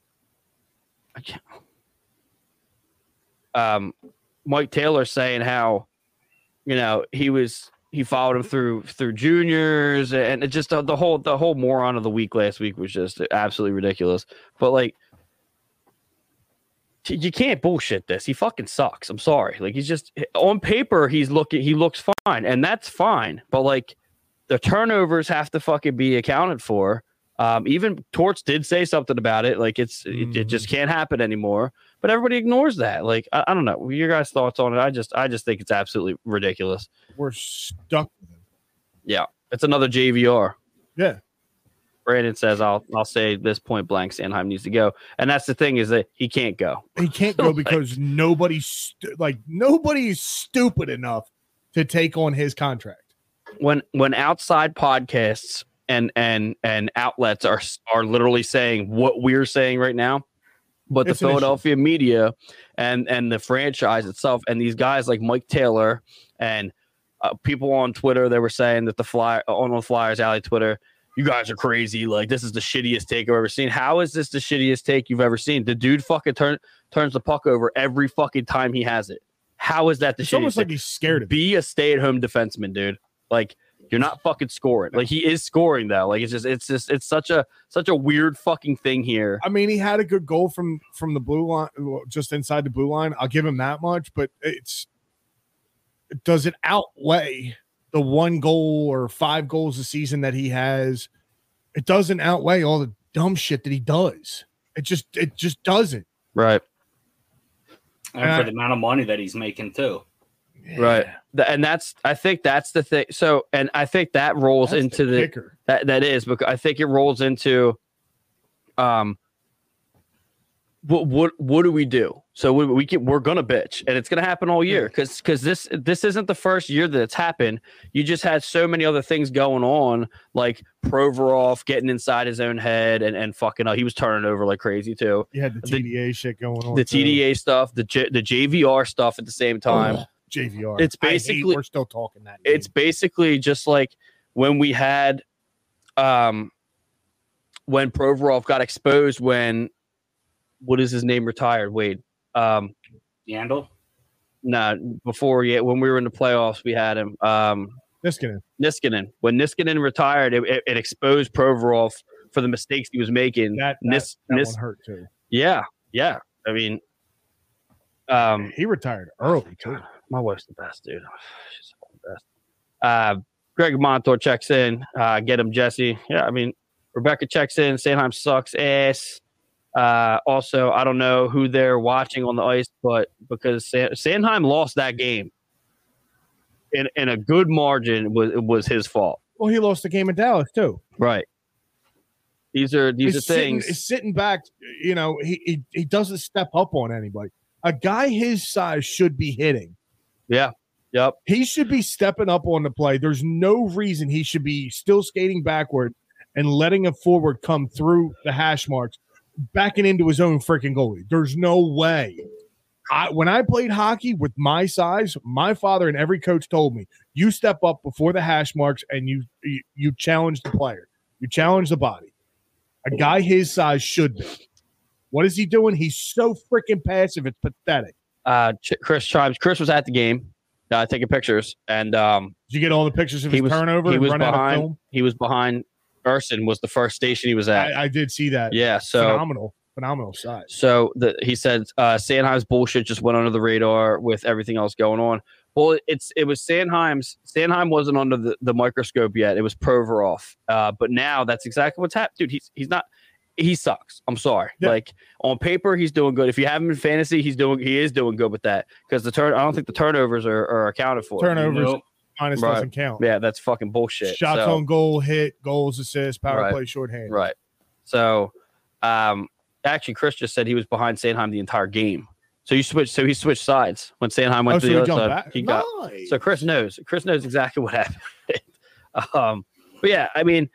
Taylor saying how, he followed him through juniors, and it just the whole moron of the week last week was just absolutely ridiculous. But like, you can't bullshit this. He fucking sucks. I'm sorry. Like, he's just on paper, he looks fine, and that's fine. But like, the turnovers have to fucking be accounted for. Even Torts did say something about it. Like, it just can't happen anymore. But everybody ignores that. Like, I don't know. Your guys' thoughts on it? I just think it's absolutely ridiculous. We're stuck with him. Yeah, it's another JVR. Yeah. Brandon says, "I'll say this point blank. Sanheim needs to go," and that's the thing, is that he can't go. He can't go because nobody's stupid enough to take on his contract. When outside podcasts and outlets are literally saying what we're saying right now, but the Philadelphia media and the franchise itself and these guys like Mike Taylor and people on Twitter, they were saying that the Flyers Alley Twitter, you guys are crazy. Like, this is the shittiest take I've ever seen. How is this the shittiest take you've ever seen? The dude fucking turns the puck over every fucking time he has it. How is that the shittiest? It's almost like he's scared of it. Be a stay-at-home defenseman, dude. Like, you're not fucking scoring. Like, he is scoring though. Like, it's such a weird fucking thing here. I mean, he had a good goal from the blue line, just inside the blue line. I'll give him that much, but does it outweigh the 1 goal or 5 goals a season that he has? It doesn't outweigh all the dumb shit that he does. It just doesn't. Right. And for the amount of money that he's making too. Yeah. Right. And I think that's the thing. So, and I think that rolls into the kicker. That is, because I think it rolls into, what do we do? So we're gonna bitch, and it's gonna happen all year because this isn't the first year that it's happened. You just had so many other things going on, like Provorov getting inside his own head and fucking up. He was turning over like crazy too. You had the TDA shit going on. The TDA stuff, the JVR stuff at the same time. JVR. It's basically we're still talking that game. It's basically just like when we had when Provorov got exposed when what is his name retired? Wade. Yandel? No, before when we were in the playoffs, we had him. Niskanen. When Niskanen retired, it exposed Provorov for the mistakes he was making. That one hurt too. Yeah. I mean, he retired early too. My wife's the best, dude. She's the best. Greg Montour checks in. Get him, Jesse. Yeah, I mean, Rebecca checks in. Sanheim sucks ass. Also, I don't know who they're watching on the ice, but because Sanheim lost that game in a good margin, it was his fault. Well, he lost the game in Dallas too. Right. These are things. He's sitting back. He doesn't step up on anybody. A guy his size should be hitting. Yeah. Yep. He should be stepping up on the play. There's no reason he should be still skating backward and letting a forward come through the hash marks, backing into his own freaking goalie. There's no way. When I played hockey with my size, my father and every coach told me, you step up before the hash marks and you challenge the player. You challenge the body. A guy his size should be. What is he doing? He's so freaking passive. It's pathetic. Chris chimes. Chris was at the game taking pictures. And did you get all the pictures of his turnover? He was run behind. Out of film? He was behind. Urson was the first station he was at. I did see that. Yeah, so phenomenal size. So he said Sanheim's bullshit just went under the radar with everything else going on. Well, it was Sanheim's. Sanheim wasn't under the microscope yet. It was Provorov. But now that's exactly what's happened. Dude, he's not. He sucks. I'm sorry. Yeah. Like on paper, he's doing good. If you have him in fantasy, he is doing good with that because I don't think the turnovers are accounted for. Turnovers minus doesn't count. Yeah, that's fucking bullshit. Shots on goal, hit, goals, assists, power play, shorthand. Right. So, actually, Chris just said he was behind Sanheim the entire game. So he switched sides when Sanheim went to the other side. Back? He got so Chris knows exactly what happened. But yeah, I mean,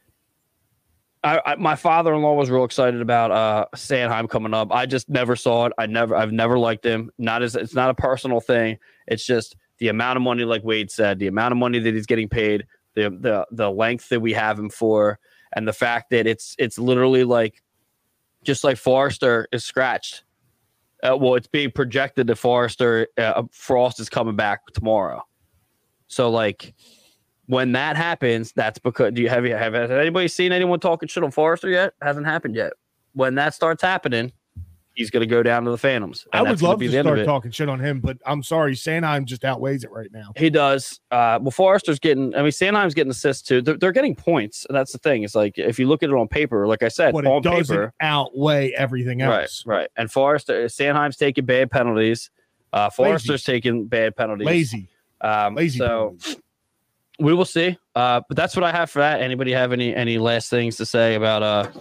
my father-in-law was real excited about Sanheim coming up. I just never saw it. I've never liked him. It's not a personal thing. It's just the amount of money, like Wade said, the amount of money that he's getting paid, the length that we have him for, and the fact that it's literally like just like Forrester is scratched. Well, it's being projected that Frost is coming back tomorrow. So, like, when that happens, that's because has anybody seen anyone talking shit on Forrester yet? Hasn't happened yet. When that starts happening, he's going to go down to the Phantoms. I would love to start talking shit on him, but I'm sorry, Sanheim just outweighs it right now. He does. Well, Forrester's Sanheim's getting assists too. They're getting points. That's the thing. It's like if you look at it on paper, like I said, but on it doesn't paper, outweigh everything else. Right. And Sanheim's taking bad penalties. Forrester's taking bad penalties. Lazy. So we will see. But that's what I have for that. Anybody have any last things to say about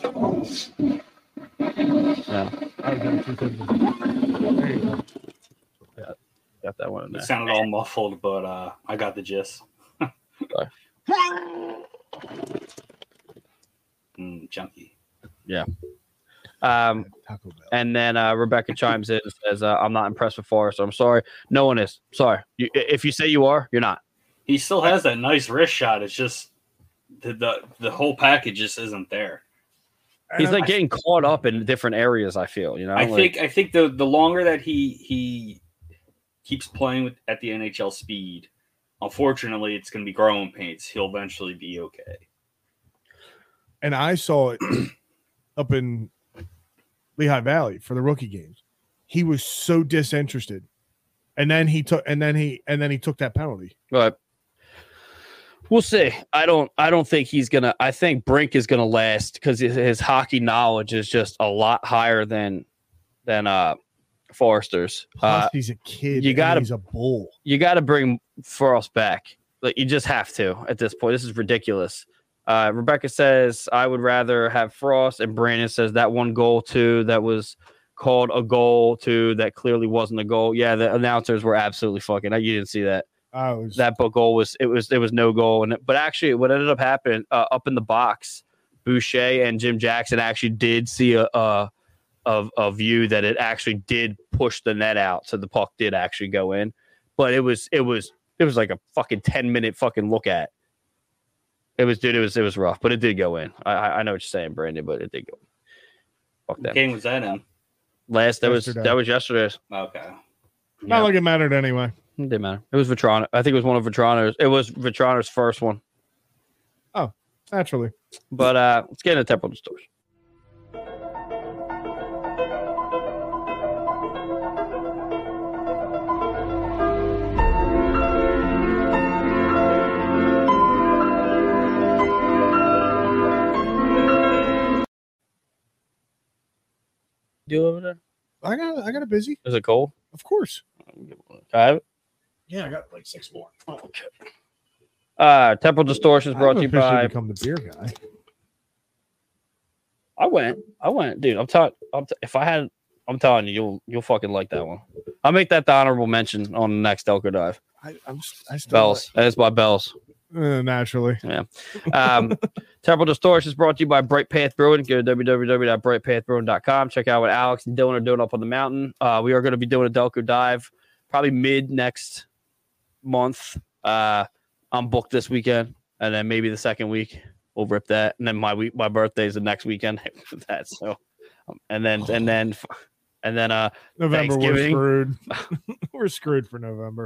yeah. Got that one in there. It sounded all muffled, but I got the gist. Junkie. Yeah. And then Rebecca chimes in and says, I'm not impressed with Forrester. I'm sorry. No one is. Sorry. If you say you are, you're not. He still has that nice wrist shot. It's just the whole package just isn't there. He's like getting caught up in different areas, I feel, you know. I think the longer that he keeps playing at the NHL speed, unfortunately it's gonna be growing pains. He'll eventually be okay. And I saw it up in Lehigh Valley for the rookie games. He was so disinterested. And then he took that penalty. But we'll see. I don't think he's gonna. I think Brink is gonna last because his hockey knowledge is just a lot higher than Forrester's. Plus, he's a kid. He's a bull. You got to bring Frost back. Like you just have to at this point. This is ridiculous. Rebecca says I would rather have Frost, and Brandon says that one goal too that was called a goal too that clearly wasn't a goal. Yeah, the announcers were absolutely fucking. You didn't see that. That goal was no goal, but actually what ended up happening up in the box, Boucher and Jim Jackson actually did see a view that it actually did push the net out, so the puck did actually go in, but it was like a fucking 10-minute fucking look at. It was rough, but it did go in. I know what you're saying, Brandon, but it did go in. Fuck that. What game was that in? That was yesterday's. Okay. Not like it mattered anyway. It didn't matter. It was Vetrano. I think it was one of Vetrano's. It was Vetrano's first one. Oh, naturally. But let's get into Temple Distortion. Do over there? I got it busy. Is it cold? Of course. I have it. Yeah, I got like 6 more. Oh, okay. Temple Distortion is brought to you by. Become the beer guy. I went, dude. I'm telling you, you'll fucking like that one. I'll make that the honorable mention on the next Delco Dive. I still Bells. That is by Bells. Naturally. Yeah. Temple Distortion is brought to you by Bright Path Brewing. Go to www.brightpathbrewing.com. Check out what Alex and Dylan are doing up on the mountain. We are going to be doing a Delco Dive probably mid next month. I'm booked this weekend, and then maybe the second week we'll rip that. And then my birthday is the next weekend. That so, and then November we're screwed. We're screwed for November.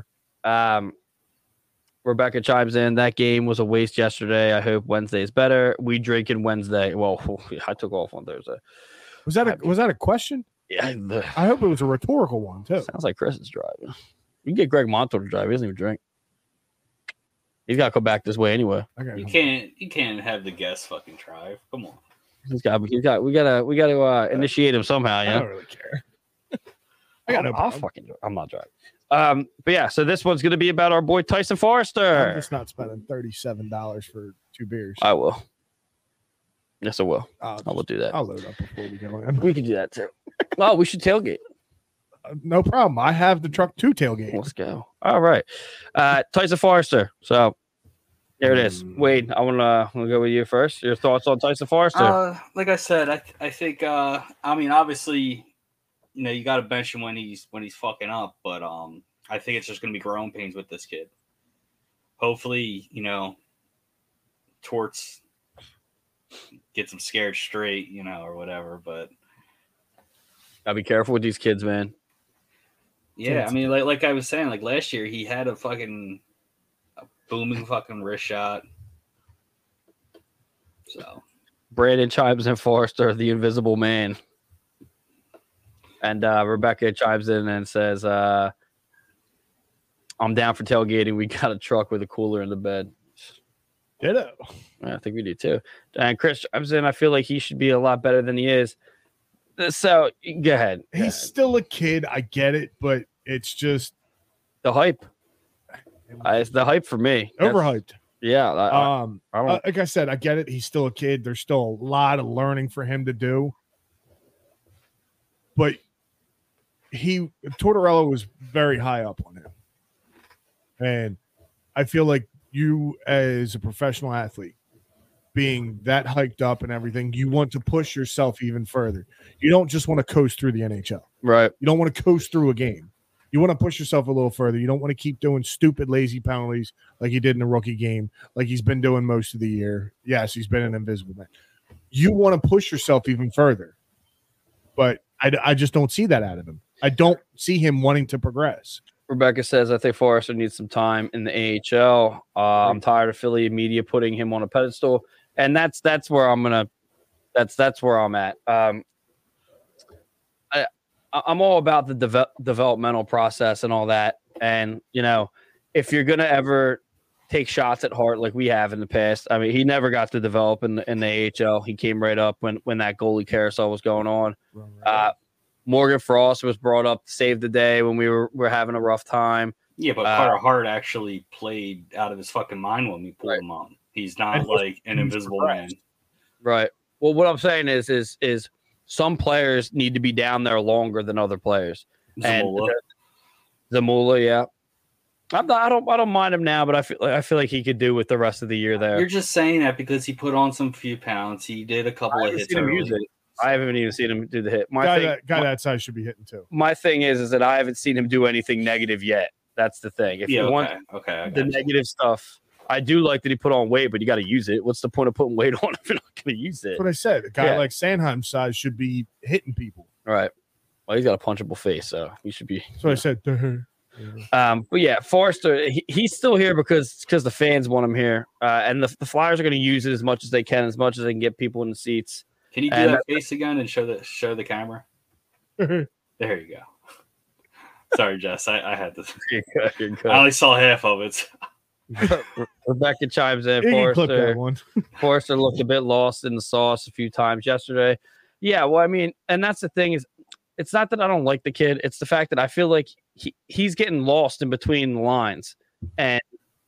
Rebecca chimes in. That game was a waste yesterday. I hope Wednesday is better. We drinking Wednesday. Well, I took off on Thursday. Was that a question? Yeah. I hope it was a rhetorical one too. Sounds like Chris is driving. You can get Greg Montour to drive. He doesn't even drink. He's got to come back this way anyway. You can't have the guest fucking drive. Come on. We gotta initiate him somehow. Yeah. I don't really care. I'm not driving. But yeah, so this one's gonna be about our boy Tyson Forrester. I'm just not spending $37 for 2 beers. I will. Yes, I will. I will do that. I'll load up before we go in. We can do that too. Well, we should tailgate. No problem. I have the truck to tailgate. Let's go. All right. Tyson Forrester. So there it is. Wade, I want to go with you first. Your thoughts on Tyson Forrester? Like I said, I think I mean, obviously, you got to bench him when he's fucking up, but I think it's just going to be growing pains with this kid. Hopefully, Torts gets him scared straight, or whatever, but Gotta be careful with these kids, man. Yeah, I mean, like I was saying, like last year he had a booming fucking wrist shot. So Brandon chimes in Forrester, the invisible man. And Rebecca chimes in and says, I'm down for tailgating. We got a truck with a cooler in the bed. Ditto. I think we do too. And Chris chimes in, I feel like he should be a lot better than he is. So go ahead. He's still a kid. I get it, but it's just the hype. It's the hype for me. Overhyped. Yeah. I don't. Like I said, I get it. He's still a kid. There's still a lot of learning for him to do. But Tortorella was very high up on him. And I feel like you, as a professional athlete, being that hiked up and everything, you want to push yourself even further. You don't just want to coast through the NHL. Right. You don't want to coast through a game. You want to push yourself a little further. You don't want to keep doing stupid, lazy penalties like he did in the rookie game, like he's been doing most of the year. Yes, he's been an invisible man. You want to push yourself even further. But I just don't see that out of him. I don't see him wanting to progress. Rebecca says, I think Forrester needs some time in the AHL. I'm tired of Philly media putting him on a pedestal. And that's where I'm gonna. That's where I'm at. I'm all about the developmental process and all that. And if you're gonna ever take shots at Hart like we have in the past, I mean, he never got to develop in the AHL. He came right up when that goalie carousel was going on. Morgan Frost was brought up to save the day when we were having a rough time. Yeah, but Carter Hart actually played out of his fucking mind when we pulled him on. He's not like an invisible man. Right. Well, what I'm saying is some players need to be down there longer than other players. Zamula, yeah. I don't mind him now, but I feel like he could do with the rest of the year there. You're just saying that because he put on some few pounds. He did a couple of hits. I haven't even seen him do the hit. Guy that size should be hitting too. My thing is that I haven't seen him do anything negative yet. That's the thing. If you want the negative stuff, I do like that he put on weight, but you got to use it. What's the point of putting weight on if you're not going to use it? That's what I said. A guy like Sanheim's size should be hitting people. All right. Well, he's got a punchable face, so he should be. So I said. But yeah, Forrester, he's still here because the fans want him here, and the Flyers are going to use it as much as they can, as much as they can get people in the seats. Can you do that face again and show the camera? There you go. Sorry, Jess. I had to. You're good. I only saw half of it. Rebecca chimes in. Forrester looked a bit lost in the sauce a few times yesterday. Yeah, well, I mean, and that's the thing is, it's not that I don't like the kid. It's the fact that I feel like he's getting lost in between the lines, and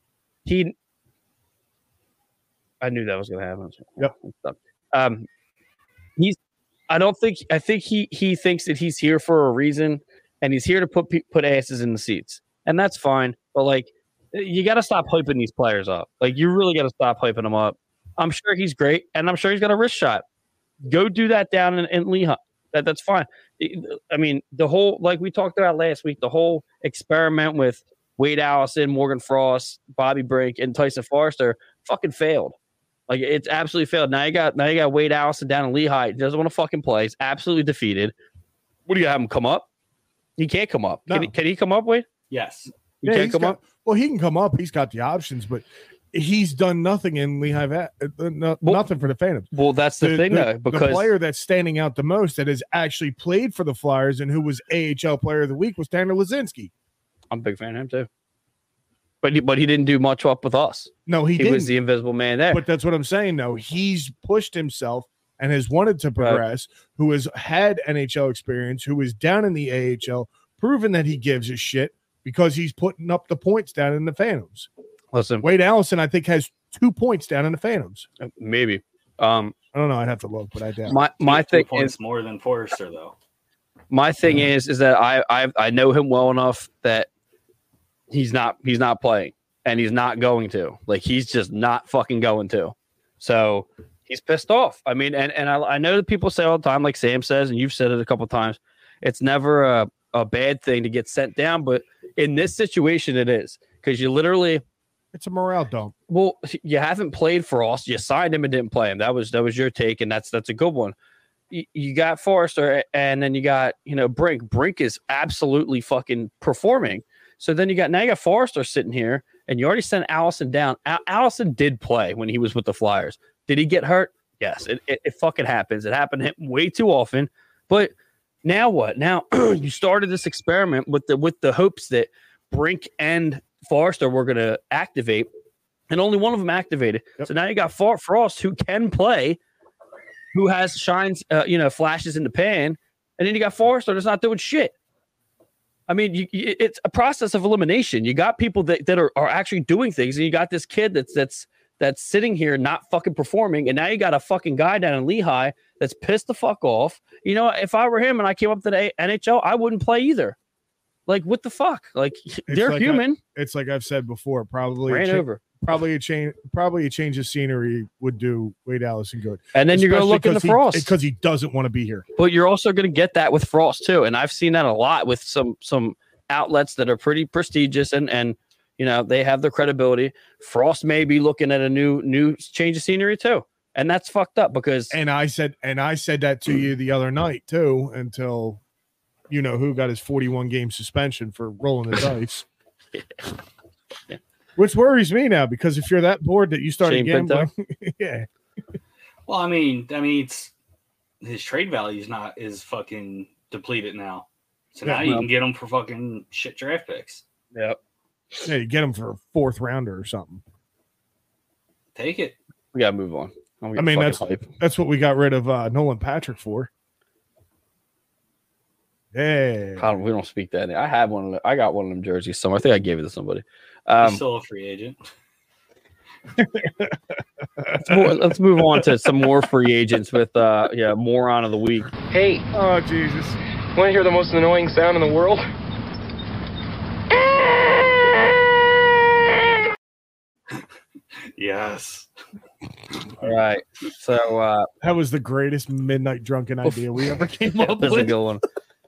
I knew that was going to happen. Yep. I think he thinks that he's here for a reason, and he's here to put asses in the seats, and that's fine. But like, you got to stop hyping these players up. Like, you really got to stop hyping them up. I'm sure he's great, and I'm sure he's got a wrist shot. Go do that down in Lehigh. That's fine. I mean, the whole, like we talked about last week, the whole experiment with Wade Allison, Morgan Frost, Bobby Brink, and Tyson Forrester fucking failed. Like, it's absolutely failed. Now you got Wade Allison down in Lehigh. He doesn't want to fucking play. He's absolutely defeated. What do you have him come up? He can't come up. No. Can he come up, Wade? Yes. He can't come up? Well, he can come up. He's got the options, but he's done nothing in Lehigh. Nothing for the Phantoms. Well, that's the thing, though. Because the player that's standing out the most that has actually played for the Flyers and who was AHL Player of the Week was Tanner Lazinski. I'm a big fan of him, too. But he didn't do much up with us. No, he didn't. He was the invisible man there. But that's what I'm saying, though. He's pushed himself and has wanted to progress, who has had NHL experience, who is down in the AHL, proven that he gives a shit because he's putting up the points down in the Phantoms. Listen, Wade Allison, I think, has 2 points down in the Phantoms. Maybe. I don't know. I'd have to look, but I doubt. My Two thing points is more than Forrester, though. my thing is that I know him well enough that he's not playing, and he's not going to. Like, he's just not fucking going to. So he's pissed off. I mean, and I know that people say all the time, like Sam says, and you've said it a couple of times, it's never a bad thing to get sent down, but in this situation it is, because you literally, it's a morale dump. well, you haven't played Frost, you signed him and didn't play him. That was your take, and that's a good one. You got Forrester, and then you got, Brink is absolutely fucking performing. So then you got Forrester sitting here, and you already sent Allison down. Allison did play when he was with the Flyers. Did he get hurt? Yes, it fucking happens. It happened to him way too often. But now what? Now you started this experiment with the hopes that Brink and Forrester were going to activate, and only one of them activated. Yep. So now you got Frost, who can play, who has shines, flashes in the pan, and then you got Forrester that's not doing shit. I mean, it's a process of elimination. You got people that are actually doing things, and you got this kid that's sitting here not fucking performing, and now you got a fucking guy down in Lehigh that's pissed the fuck off. If I were him and I came up to the NHL, I wouldn't play either. Like, what the fuck? Like, they're like human. It's like I've said before. Probably a change of scenery would do Wade Allison good. And then you're going to look into Frost because he doesn't want to be here. But you're also going to get that with Frost too, and I've seen that a lot with some outlets that are pretty prestigious and they have their credibility. Frost may be looking at a new change of scenery too, and that's fucked up because. And I said that to you the other night too, until who got his 41 game suspension for rolling the dice. Yeah. Which worries me now, because if you're that bored that you started gambling, yeah. Well, I mean, it's his trade value is fucking depleted now. So now you can get him for fucking shit draft picks. Yep. Yeah, you get him for a fourth rounder or something. Take it. We gotta move on. I mean, that's what we got rid of Nolan Patrick for. Yeah, we don't speak that. I have one. I got one of them jerseys somewhere. I think I gave it to somebody. He's still a free agent. Let's move on to some more free agents with moron of the week. Hey, oh Jesus! Want to hear the most annoying sound in the world? Yes. All right. So that was the greatest midnight drunken idea we ever came up with. That's a good one.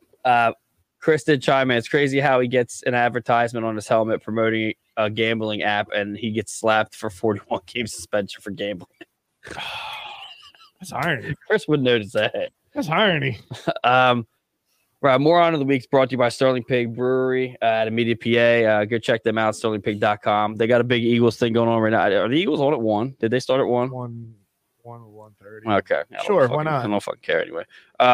Chris did chime in. It's crazy how he gets an advertisement on his helmet promoting a gambling app, and he gets slapped for 41 game suspension for gambling. That's irony. Chris would notice that. That's irony. Right. Moron of the Week is brought to you by Sterling Pig Brewery at Immediate PA. Go check them out, sterlingpig.com. They got a big Eagles thing going on right now. Are the Eagles on at 1? Did they start at 1? 1:30. Okay. Sure, why not? I don't fucking care anyway.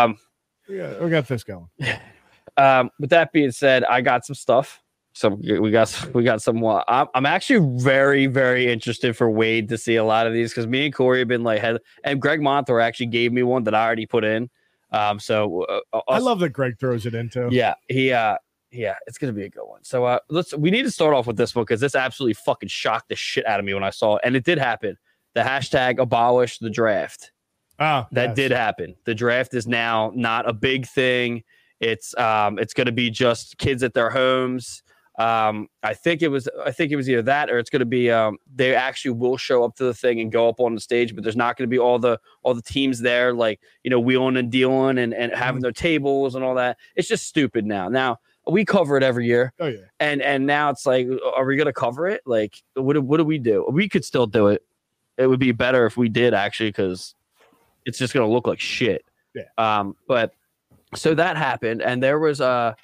We got this going. With that being said, I got some stuff. So we got some more. I'm actually very, very interested for Wade to see a lot of these, because me and Corey have been and Greg Montour actually gave me one that I already put in. I love that Greg throws it into. Yeah, it's gonna be a good one. So we need to start off with this one, because this absolutely fucking shocked the shit out of me when I saw it, and it did happen. The hashtag abolish the draft. That did happen. The draft is now not a big thing. It's going to be just kids at their homes. I think it was either that, or it's going to be they actually will show up to the thing and go up on the stage, but there's not going to be all the teams there, like, wheeling and dealing and having their tables and all that. It's just stupid now. Now we cover it every year. Oh yeah. And now it's like, are we going to cover it? Like, what do we do? We could still do it. It would be better if we did, actually, because it's just going to look like shit. Yeah. But so that happened, and there was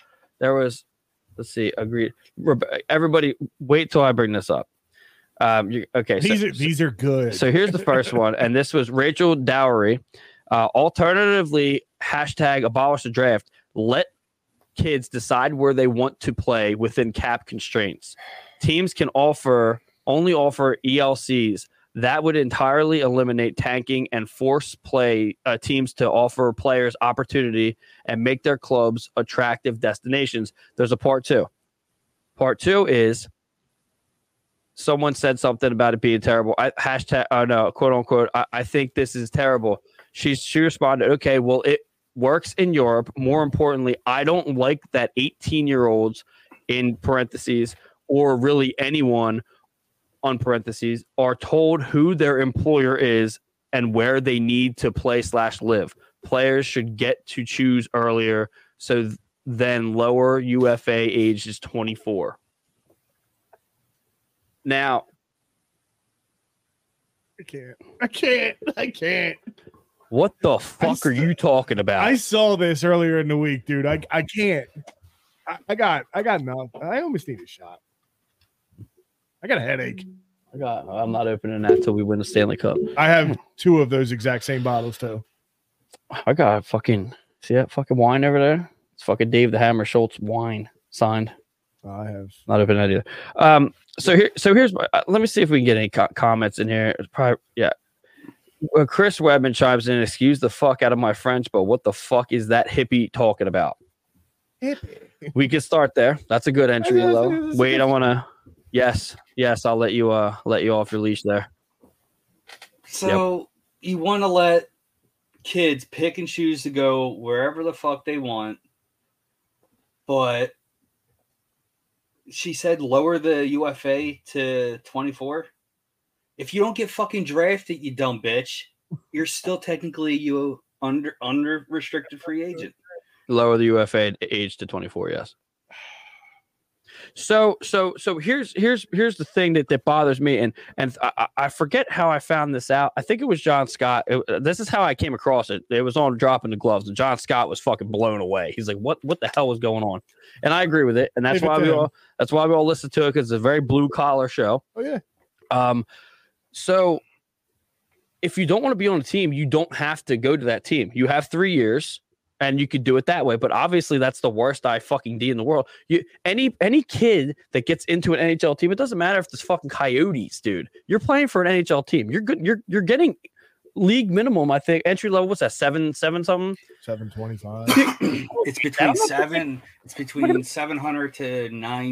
let's see, agreed. Everybody, wait till I bring this up. Okay. These are good. So here's the first one, and this was Rachel Dowry. Alternatively, hashtag abolish the draft. Let kids decide where they want to play within cap constraints. Teams can only offer ELCs. That would entirely eliminate tanking and force teams to offer players opportunity and make their clubs attractive destinations. There's a part 2. Part 2 is someone said something about it being terrible. Hashtag, oh no, quote unquote, I think this is terrible. She responded, okay, well, it works in Europe. More importantly, I don't like that 18-year-olds in parentheses, or really anyone on parentheses, are told who their employer is and where they need to play/live. Players should get to choose earlier, so then lower UFA age is 24. Now, I can't. What the fuck are you talking about? I saw this earlier in the week, dude. I can't. I got nothing. I almost need a shot. I got a headache. I'm not opening that till we win the Stanley Cup. I have 2 of those exact same bottles too. I got fucking see that fucking wine over there? It's fucking Dave the Hammer Schultz wine signed. I have not opening that either. So here's let me see if we can get any comments in here. It's probably Chris Webman chimes in. Excuse the fuck out of my French, but what the fuck is that hippie talking about? Hippie. We can start there. That's a good entry, though. Wait, I want to. Yes. I'll let you off your leash there. So you want to let kids pick and choose to go wherever the fuck they want, but she said lower the UFA to 24. If you don't get fucking drafted, you dumb bitch, you're still technically under restricted free agent. Lower the UFA age to 24, yes. So here's the thing that bothers me, and I forget how I found this out. I think it was John Scott. This is how I came across it. It was on Dropping the Gloves, and John Scott was fucking blown away. He's like, "What the hell is going on?" And I agree with it, and that's why we all listen to it, because it's a very blue collar show. Oh yeah. So if you don't want to be on a team, you don't have to go to that team. You have 3 years. And you could do it that way, but obviously that's the worst ID in the world. Any kid that gets into an NHL team, it doesn't matter if it's fucking Coyotes, dude. You're playing for an NHL team. You're good. You're getting league minimum. I think entry level. What's that? 7 something. 725. It's between seven. It's between 700 to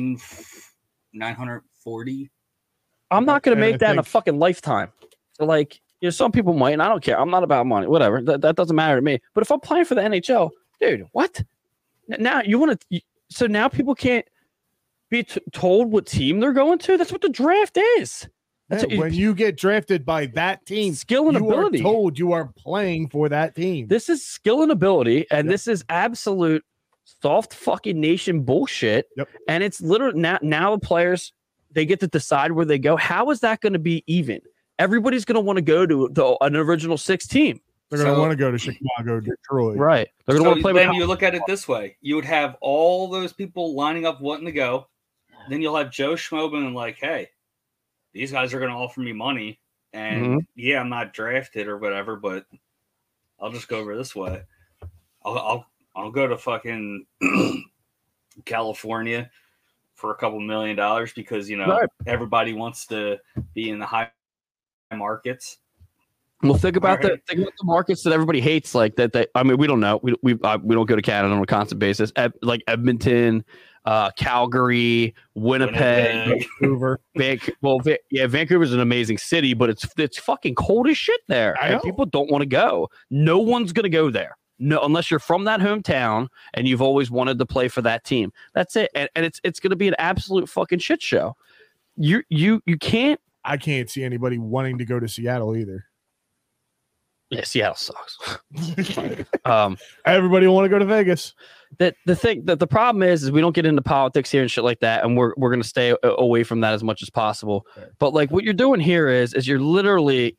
940. I'm not gonna make that in a fucking lifetime. So like. Some people might, and I don't care. I'm not about money, whatever. That doesn't matter to me. But if I'm playing for the NHL, dude, what? Now you want to? So now people can't be told what team they're going to. That's what the draft is. When you get drafted by that team, skill and ability. You are told you are playing for that team. This is skill and ability, and this is absolute soft fucking nation bullshit. Yep. And it's literally now the players, they get to decide where they go. How is that going to be even? Everybody's going to want to go to an original 6 team. They're going to want to go to Chicago, Detroit. Right. They're going to want to play. Then you look at it this way. You would have all those people lining up wanting to go. Then you'll have Joe Schmoben and like, hey, these guys are going to offer me money. And yeah, I'm not drafted or whatever, but I'll just go over this way. I'll go to fucking California for a couple $1 million because, everybody wants to be in the high markets. Well, think about the markets that everybody hates, like that. I mean, we don't know. We don't go to Canada on a constant basis. Like Edmonton, Calgary, Winnipeg, Vancouver. Vancouver's an amazing city, but it's fucking cold as shit there, and people don't want to go. No one's gonna go there. No, unless you're from that hometown and you've always wanted to play for that team. That's it, and it's gonna be an absolute fucking shit show. You can't. I can't see anybody wanting to go to Seattle either. Yeah, Seattle sucks. Everybody want to go to Vegas. The problem is we don't get into politics here and shit like that, and we're gonna stay away from that as much as possible. Okay. But like what you're doing here is you're literally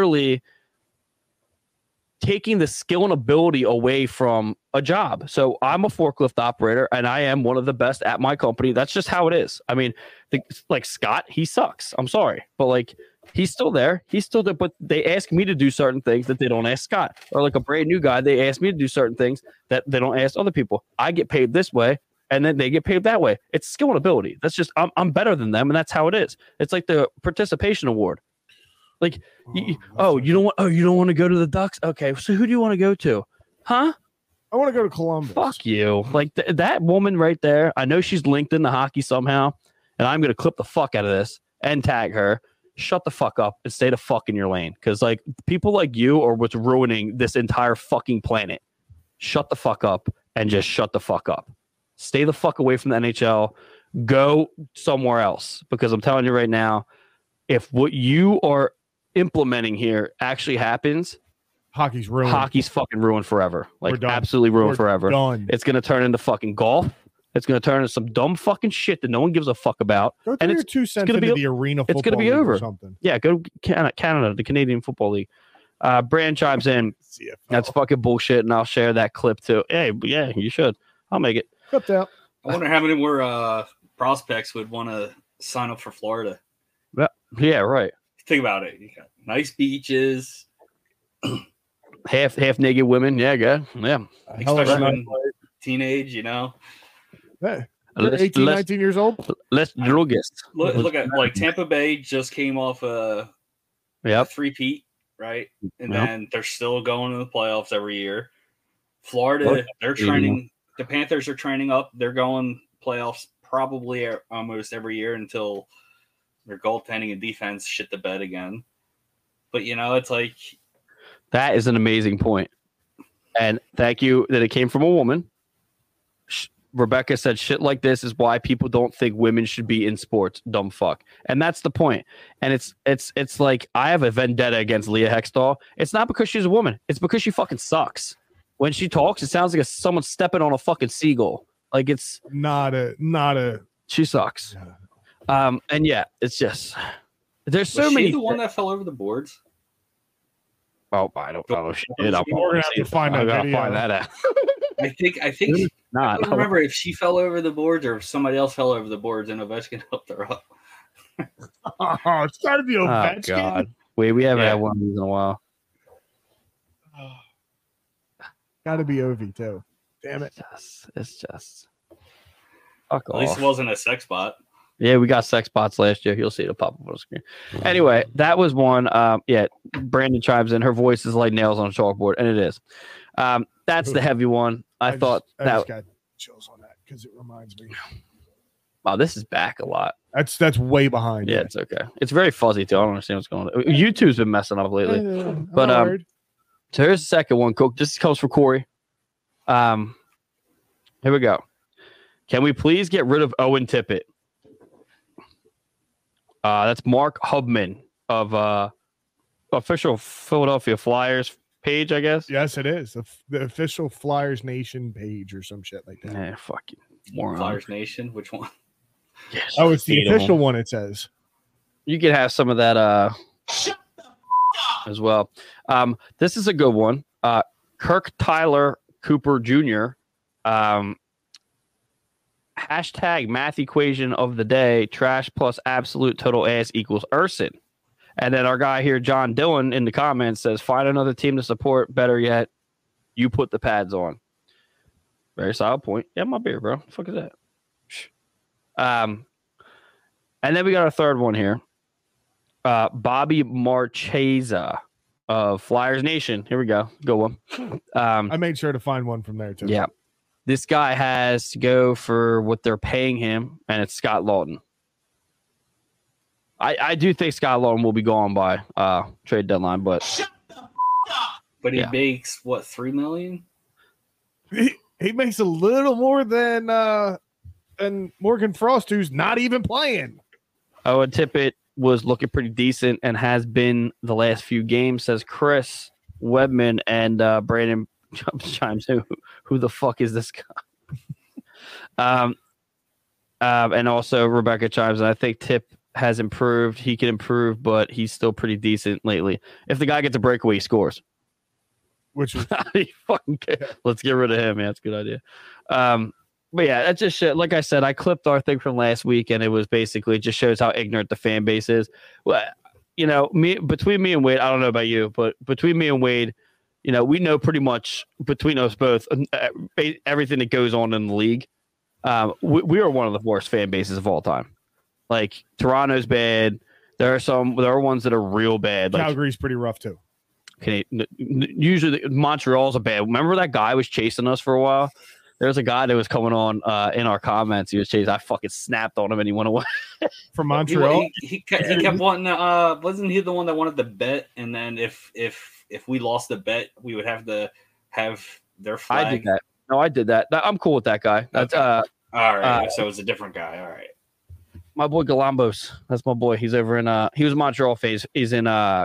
taking the skill and ability away from a job. So I'm a forklift operator and I am one of the best at my company. That's just how it is. I mean, like Scott, he sucks. I'm sorry. But like, he's still there. But they ask me to do certain things that they don't ask Scott. Or like a brand new guy, they ask me to do certain things that they don't ask other people. I get paid this way and then they get paid that way. It's skill and ability. That's just, I'm better than them. And that's how it is. It's like the participation award. Like, you don't want to go to the Ducks? Okay, so who do you want to go to? Huh? I want to go to Columbus. Fuck you. Like, that woman right there, I know she's linked into hockey somehow, and I'm going to clip the fuck out of this. and tag her. Shut the fuck up and stay the fuck in your lane. Because like people like you are what's ruining this entire fucking planet. Shut the fuck up and just shut the fuck up. Stay the fuck away from the NHL. Go somewhere else. Because I'm telling you right now, if what you are implementing here actually happens, hockey's ruined. Hockey's fucking ruined forever. Like absolutely ruined forever. Done. It's going to turn into fucking golf. It's going to turn into some dumb fucking shit that no one gives a fuck about. Go and your 2 cents into the arena football. It's going to be over. Or something. Yeah, go to Canada, the Canadian Football League. Brand chimes in. CFL. That's fucking bullshit, and I'll share that clip too. Hey, yeah, you should. I'll make it. Clipped out. I wonder how many more prospects would want to sign up for Florida. Yeah, right. Think about it. You got nice beaches. half naked women. Yeah, good. Yeah. Especially when teenage, you know. Hey, 18, 19 years old. Let's druggist. Look at like Tampa Bay just came off a three-peat, right? And then they're still going to the playoffs every year. Florida, they're trending. The Panthers are trending up. They're going playoffs probably almost every year until their goaltending and defense shit the bed again. But, you know, it's like... That is an amazing point. And thank you that it came from a woman. Rebecca said shit like this is why people don't think women should be in sports. Dumb fuck. And that's the point. And it's like I have a vendetta against Leah Hextall. It's not because she's a woman. It's because she fucking sucks. When she talks, it sounds like someone stepping on a fucking seagull. Like it's not a. She sucks. And yeah, it's just there's so many. The one that fell over the boards. Oh, I don't know. Shit. We're gonna have to find that video. Find that out. I think I don't remember if she fell over the boards or if somebody else fell over the boards and Ovechkin helped her up. Oh, it's got to be Ovechkin. Oh, God. We haven't had one of these in a while. Got to be Ovi too. Damn it! It's just. Fuck At least it wasn't a sex bot. Yeah, we got sex bots last year. You'll see it pop up on the screen. Anyway, that was one. Brandon chimes in. Her voice is like nails on a chalkboard, and it is. That's the heavy one. I thought I just got chills on that because it reminds me. Wow, this is back a lot. That's way behind. Yeah, it's okay. It's very fuzzy too. I don't understand what's going on. YouTube's been messing up lately. But so here's the second one. This comes from Corey. Here we go. Can we please get rid of Owen Tippett? That's Mark Hubman of official Philadelphia Flyers page, I guess. Yes, it is the official Flyers Nation page or some shit like that. Yeah, fuck you, moron. Flyers Nation, which one? Yes. Oh, it's the official one. It says you could have some of that as well. This is a good one. Kirk Tyler Cooper Jr. Hashtag math equation of the day: trash plus absolute total ass equals Urson. And then our guy here, John Dillon, in the comments says, find another team to support. Better yet, you put the pads on. Very solid point. Yeah, my beer, bro. The fuck is that? And then we got our third one here. Bobby Marchesa of Flyers Nation. Here we go. Good one. I made sure to find one from there, too. Yeah. This guy has to go for what they're paying him, and it's Scott Lawton. I do think Scott Lawton will be gone by trade deadline, but he makes what, $3 million? He makes a little more than Morgan Frost, who's not even playing. Oh, and Tippett was looking pretty decent and has been the last few games, says Chris Webman, and Brandon chimes in. Who the fuck is this guy? And also Rebecca chimes in. I think Tip has improved. He can improve, but he's still pretty decent lately. If the guy gets a breakaway, he scores. Which is let's get rid of him. Yeah, that's a good idea. But yeah, that's just shit. Like I said, I clipped our thing from last week, and it was basically it just shows how ignorant the fan base is. Well, you know, between me and Wade, I don't know about you, but between me and Wade, you know, we know pretty much between us both everything that goes on in the league. We are one of the worst fan bases of all time. Like Toronto's bad. There are ones that are real bad. Like, Calgary's pretty rough too. Usually Montreal's a bad. Remember that guy was chasing us for a while? There's a guy that was coming on in our comments. He was chasing. I fucking snapped on him and he went away. From Montreal. He kept wanting to. Wasn't he the one that wanted the bet? And then if we lost the bet, we would have to have their flag. I did that. No, I did that. I'm cool with that guy. That's all right. So it's a different guy. All right. My boy Galambos. That's my boy. He's over in he was Montreal phase. He's in LA.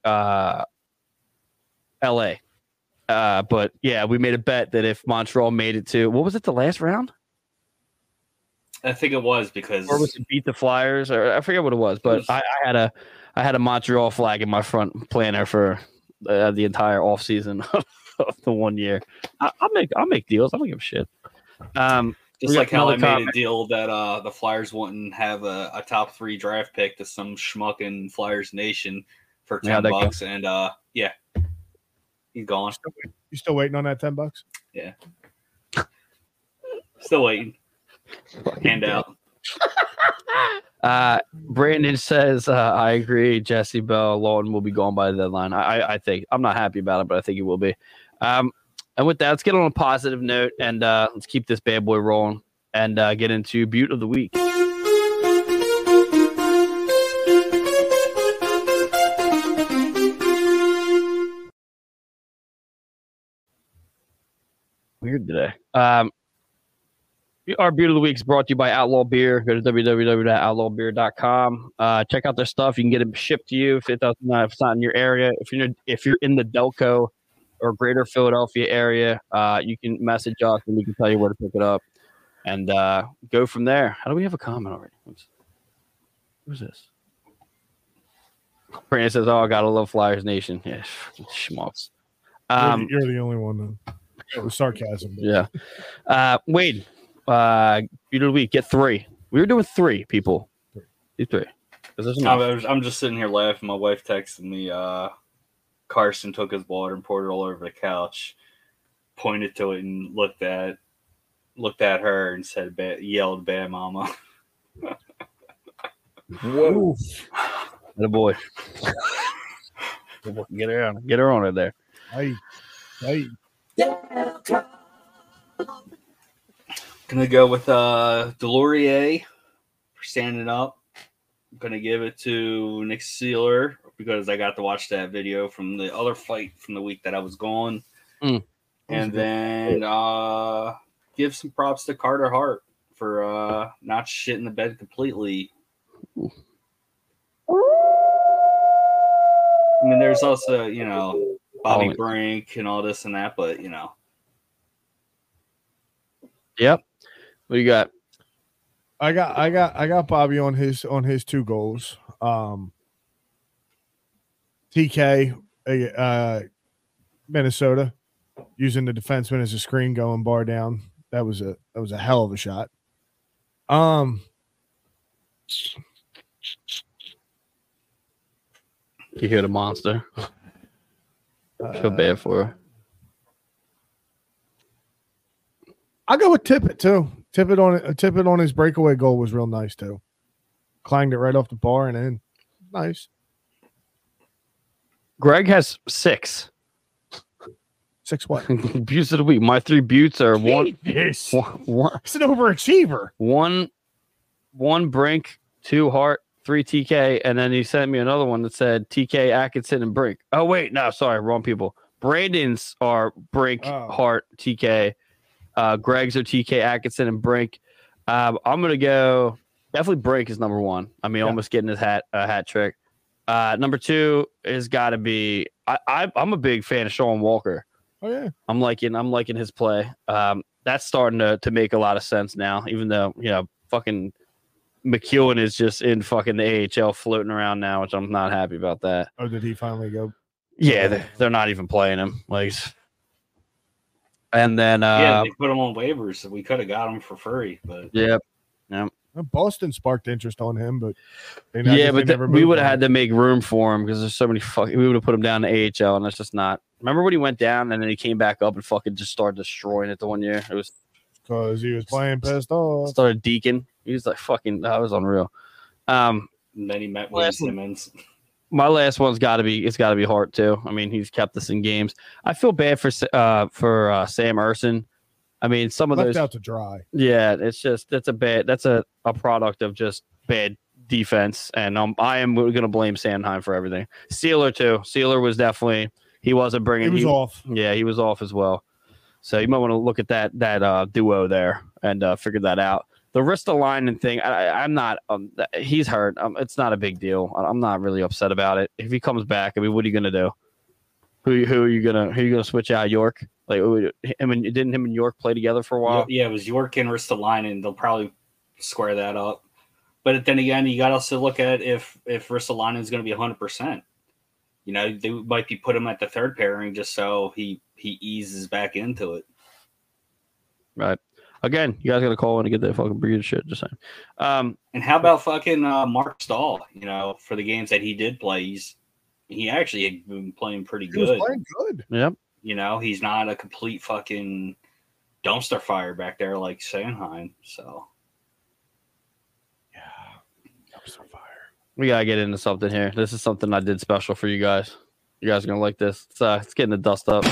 But yeah, we made a bet that if Montreal made it to, what was it, the last round? I think it was because or was it beat the Flyers, or I forget what it was, but I had a Montreal flag in my front planner for the entire off season of the 1 year. I'll make deals. I don't give a shit. Just like how I made a deal that the Flyers wouldn't have a top 3 draft pick to some schmuck in Flyers Nation for $10, and yeah, he's gone. You still waiting on that $10? Yeah, still waiting. Hand out. Brandon says, I agree. Jesse Bell, Lawton will be gone by the deadline. I think. I'm not happy about it, but I think he will be. And with that, let's get on a positive note and let's keep this bad boy rolling and get into Butte of the Week. Weird today. Our Butte of the Week is brought to you by Outlaw Beer. Go to www.outlawbeer.com. Check out their stuff. You can get it shipped to you if it's not in your area. If you're in the Delco or greater Philadelphia area, you can message us and we can tell you where to pick it up and go from there. How do we have a comment already? Who's this? Brandon says, "Oh, I gotta love Flyers Nation." Yeah, schmucks. You're the only one, though. It was sarcasm. Yeah. Wade. Butte of the Week, get 3. We were doing 3 people. Do 3. I'm just sitting here laughing. My wife texted me. Carson took his water and poured it all over the couch, pointed to it, and looked at her and said, "Yelled, bad mama." Whoa, that boy. Get her on it there. Hey. Gonna go with Delorier for standing up. I'm gonna give it to Nick Sealer because I got to watch that video from the other fight from the week that I was gone. And then give some props to Carter Hart for not shitting the bed completely. I mean, there's also, Bobby Brink and all this and that, but Yep. What do you got? I got Bobby on his 2 goals. TK, Minnesota, using the defenseman as a screen, going bar down. That was a hell of a shot. You hear the monster. I feel bad for her. I'll go with Tippett too. Tippett on his breakaway goal was real nice too. Clanged it right off the bar and in. Nice. Greg has 6. 6 what? Buttes of the Week. My 3 buttes are one. Yes. One. It's an overachiever. 1 Brink, 2 Hart, 3 TK, and then he sent me another one that said TK, Atkinson, and Brink. Oh wait, no, sorry, wrong people. Brandon's are Brink, Hart, TK. Greg's are TK, Atkinson, and Brink. I'm gonna go. Definitely Brink is number 1. I mean, almost getting his hat trick. Number 2 has got to be. I'm a big fan of Sean Walker. Oh yeah, I'm liking his play. That's starting to make a lot of sense now. Even though fucking McEwen is just in fucking the AHL floating around now, which I'm not happy about that. Oh, did he finally go? Yeah, they're not even playing him. And then they put him on waivers, so we could have got him for free. But yeah. Boston sparked interest on him, but we would have had to make room for him because there's so many we would have put him down to AHL, and that's just not. Remember when he went down and then he came back up and fucking just started destroying it the 1 year? It was because he was playing pissed off. Started deacon. He was like fucking. That was unreal. And then he met Wayne Simmons. My last one's got to be. It's got to be Hart too. I mean, he's kept us in games. I feel bad for Sam Urson. I mean, some of left those out to dry. Yeah, that's a product of just bad defense, and I am going to blame Sanheim for everything. Sealer too. Sealer was definitely he wasn't bringing. He was off. Yeah, he was off as well. So you might want to look at that duo there and figure that out. The Ristolainen thing, I'm not. He's hurt. It's not a big deal. I'm not really upset about it. If he comes back, I mean, what are you going to do? Who are you gonna switch out? York? Like him and York play together for a while? Yeah, it was York and Ristolainen. They'll probably square that up. But then again, you got to also look at if Ristolainen is going to be 100%. You know, they might be put him at the third pairing just so he eases back into it. Right. Again, you guys got to call in to get that fucking breed shit. Just saying. And how about fucking Mark Stahl? You know, for the games that he did play, he actually had been playing pretty good. He was playing good. Yep. You know, he's not a complete fucking dumpster fire back there like Sanheim. So, yeah, dumpster fire. We gotta get into something here. This is something I did special for you guys. You guys are gonna like this. It's getting the dust up.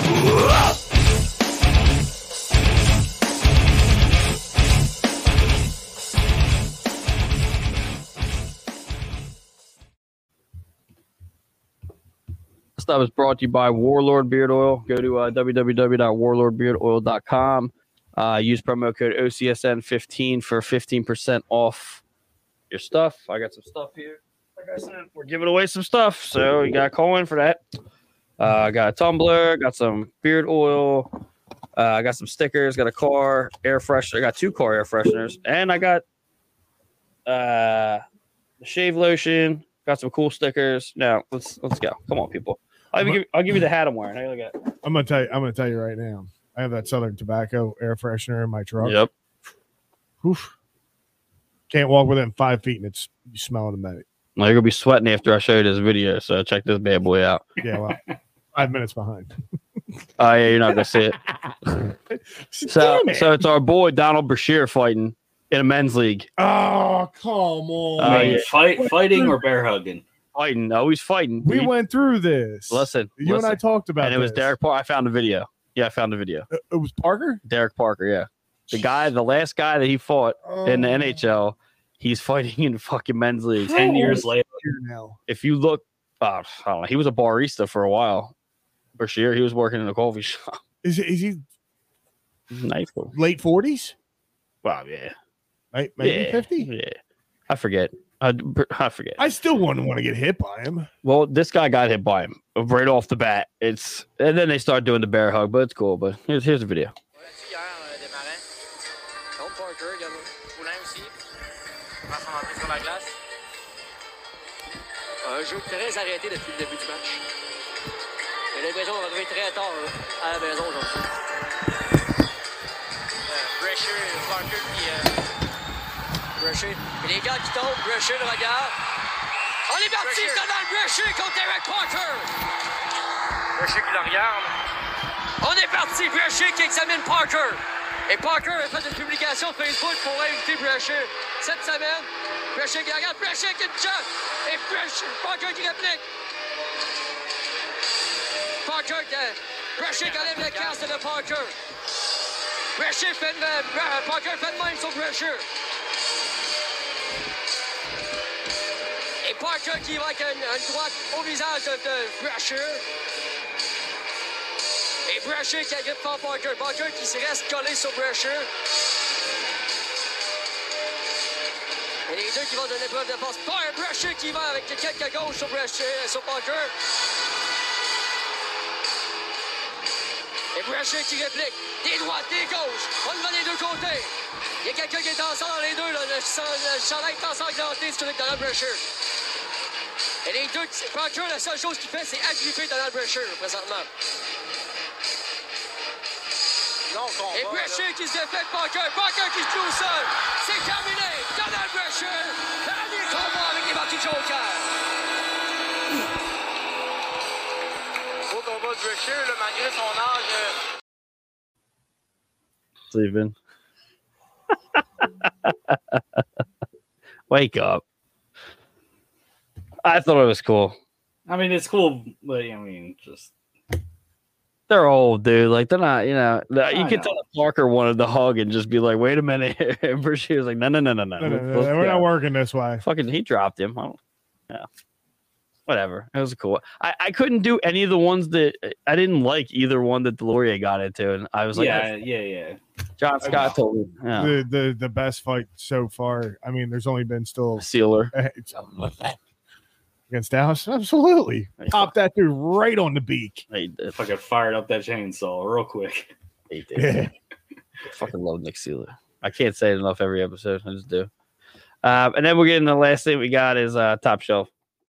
Stuff is brought to you by Warlord Beard Oil. Go to www.warlordbeardoil.com. Use promo code OCSN15 for 15% off your stuff. I got some stuff here. Like I said, we're giving away some stuff, so you got to call in for that. I got a tumbler, got some beard oil, I got some stickers, got a car air freshener. I got 2 car air fresheners, and I got the shave lotion. Got some cool stickers. Now let's go. Come on, people. I'll give you the hat I'm wearing. Hey, look at it. I'm gonna tell you right now. I have that Southern Tobacco air freshener in my truck. Yep. Oof. Can't walk within 5 feet, and you smell it immediately. Well, you're gonna be sweating after I show you this video, so check this bad boy out. Yeah, well, 5 minutes behind. Oh yeah, you're not gonna see it. So it's our boy Donald Brashear fighting in a men's league. Oh, come on. Yeah. Fighting or bear hugging? Fighting. Always fighting. We went through this. Listen. You and I talked about it. And it was Derek Parker. I found the video. Yeah, I found the video. It was Parker? Derek Parker, yeah. The last guy that he fought in the NHL, he's fighting in fucking men's league. 10 years later. Now. If you look, I don't know, he was a barista for a while. Brashear, he was working in a coffee shop. Is he Nice. late 40s? Wow, yeah. Maybe 50? Yeah. I forget. I forget. I still wouldn't want to get hit by him. Well, this guy got hit by him right off the bat. And then they start doing the bear hug, but it's cool. But here's the video. Un jeu très arrêté depuis le début du match. J'ai l'impression qu'on va arriver très tard à la maison aujourd'hui. Brashear, Parker puis Brashear. Les gars qui tombent, Brashear le regarde. On est parti, c'est dans Brashear contre Derek Parker. Brashear qui le regarde. On est parti, Brashear qui examine Parker. Et Parker a fait une publication sur Facebook pour inviter Brashear cette semaine. Brashear qui regarde, Brashear qui jump. Et Parker qui réplique. Brashear qui enlève le casque de Parker. Brashear fait Parker fait de même sur Brashear. Et Parker qui va avec une droite au visage de Brashear. Et Brashear qui agrippe fort Parker. Parker qui se reste collé sur Brashear. Et les deux qui vont donner preuve de force. Brashear qui va avec quelques gauches sur Parker. Et Brashear qui réplique. Des droites, des gauches. On y va des deux côtés. Il y a quelqu'un qui est ensemble dans les deux. Là. Le chandail est ensanglanté sur Donald Brashear. Et les deux, Parker, la seule chose qu'il fait, c'est agripper Donald Brashear présentement. Et Brashear qui se défait de Parker. Parker qui se joue au sol. C'est terminé. Donald Brashear. Dernier combat avec les Marty Joker. Beau combat de Brashear, malgré son âge. Steven. Wake up. I thought it was cool. I mean, it's cool, but I mean, just They're old, dude. Like they're not, you know. You could know. tell that Parker wanted the hug and just be like, "Wait a minute." And she was like, "No. No, we're not working this way. Fucking, he dropped him. Yeah, whatever. It was cool. I couldn't do any of the ones that I didn't like. Either one that Deloria got into, and I was like, yeah. John Scott told me, yeah. The best fight so far. I mean, there's only been still Sealer against Dallas. Absolutely, pop that dude right on the beak. Fucking fired up that chainsaw real quick. He did. Yeah. I fucking love Nick Sealer. I can't say it enough every episode. I just do. And then we're getting the last thing we got is Top Shelf.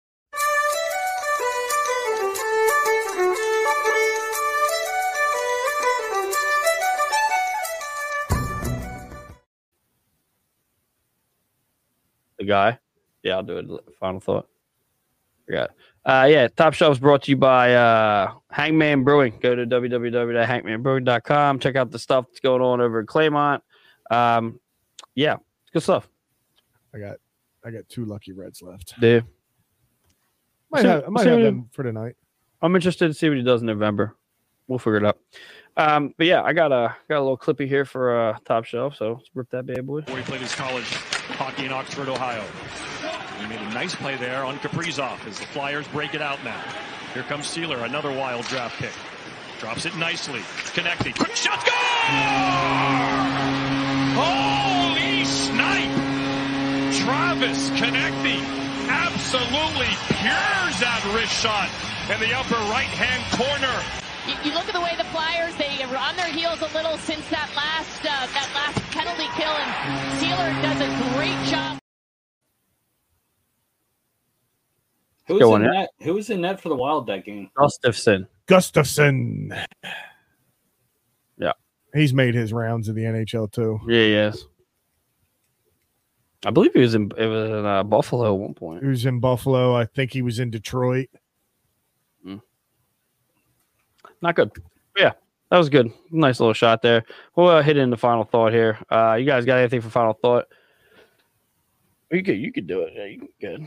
The guy. Yeah, I'll do it. Final thought. Forgot. Yeah, Top Shelf is brought to you by Hangman Brewing. Go to www.hangmanbrewing.com. Check out the stuff that's going on over in Claymont. Yeah, good stuff. I got 2 Lucky Reds left. Dude. I might have them for tonight. I'm interested to see what he does in November. We'll figure it out. But yeah, I got a little clippy here for Top Shelf, so let's rip that bad boy. Before he played his college hockey in Oxford, Ohio. He made a nice play there on Kaprizov as the Flyers break it out now. Here comes Sealer, another wild draft pick. Drops it nicely. Connecting. Quick shot. Goal! Holy snipe! Travis Konecny absolutely pures that wrist shot in the upper right-hand corner. You look at the way the Flyers, they were on their heels a little since that last penalty kill, and Sealer does a great job. Who was in net for the Wild that game? Gustafson. Yeah. He's made his rounds in the NHL too. Yeah, yes. I believe it was in Buffalo at one point. He was in Buffalo. I think he was in Detroit. Not good. Yeah, that was good. Nice little shot there. We'll hit in the final thought here. You guys got anything for final thought? You could do it. Yeah, you good.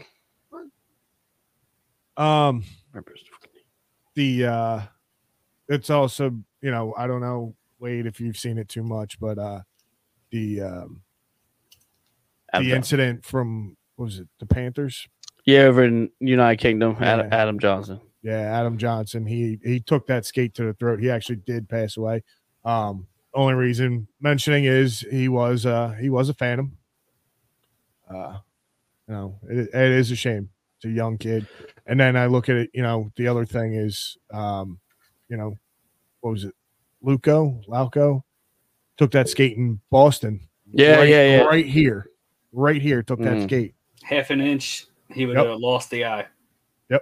It's also, you know, I don't know, Wade, if you've seen it too much, but the incident from, what was it, the Panthers? Yeah, over in United Kingdom, yeah. Adam Johnson. Yeah, Adam Johnson. He took that skate to the throat. He actually did pass away. Only reason mentioning is he was a Phantom. You know, it is a shame. It's a young kid. And then I look at it, you know, the other thing is, you know, what was it? Lauco took that skate in Boston. Yeah, Right here, took that skate. Half an inch, he would have lost the eye. Yep.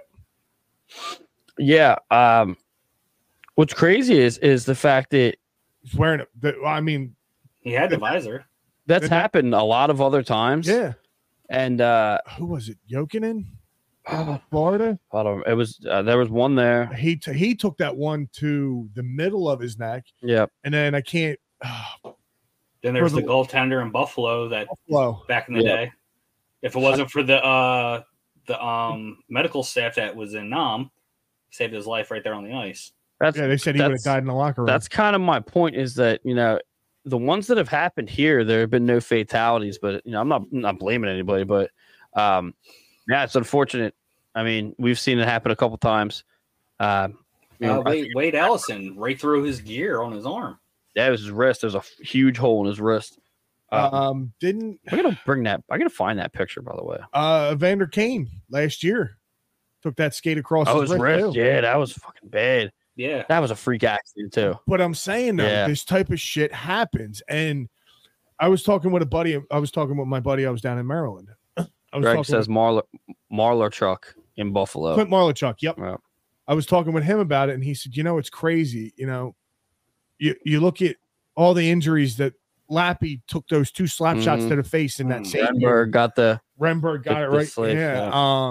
Yeah. What's crazy is the fact that he's wearing it. I mean, he had the visor. That's happened a lot of other times. Yeah. And who was it? Jokinen? Florida? I don't. It was there was one there. He took that one to the middle of his neck. Yeah. And then I can't. Then there's the goaltender in Buffalo back in the day. If it wasn't for the medical staff that was in Nam, saved his life right there on the ice. They said he would have died in the locker room. That's kind of my point. Is that, you know, the ones that have happened here, there have been no fatalities, but, you know, I'm not blaming anybody, but yeah, it's unfortunate. I mean, we've seen it happen a couple times. Wade Allison right through his gear on his arm. Yeah, it was his wrist. There's a huge hole in his wrist. I gotta find that picture, by the way. Evander Kane last year took that skate across his wrist. Yeah, that was fucking bad. Yeah, that was a freak accident too. But I'm saying though, this type of shit happens. And I was talking with a buddy. I was talking with my buddy. I was down in Maryland. Greg says Marlarchuk in Buffalo. Clint Marlarchuk. Yep. Yeah. I was talking with him about it, and he said, "You know, it's crazy. You know, you look at all the injuries that Lappy took those 2 slap shots to the face in that same year. Renberg got it right. Slip, yeah.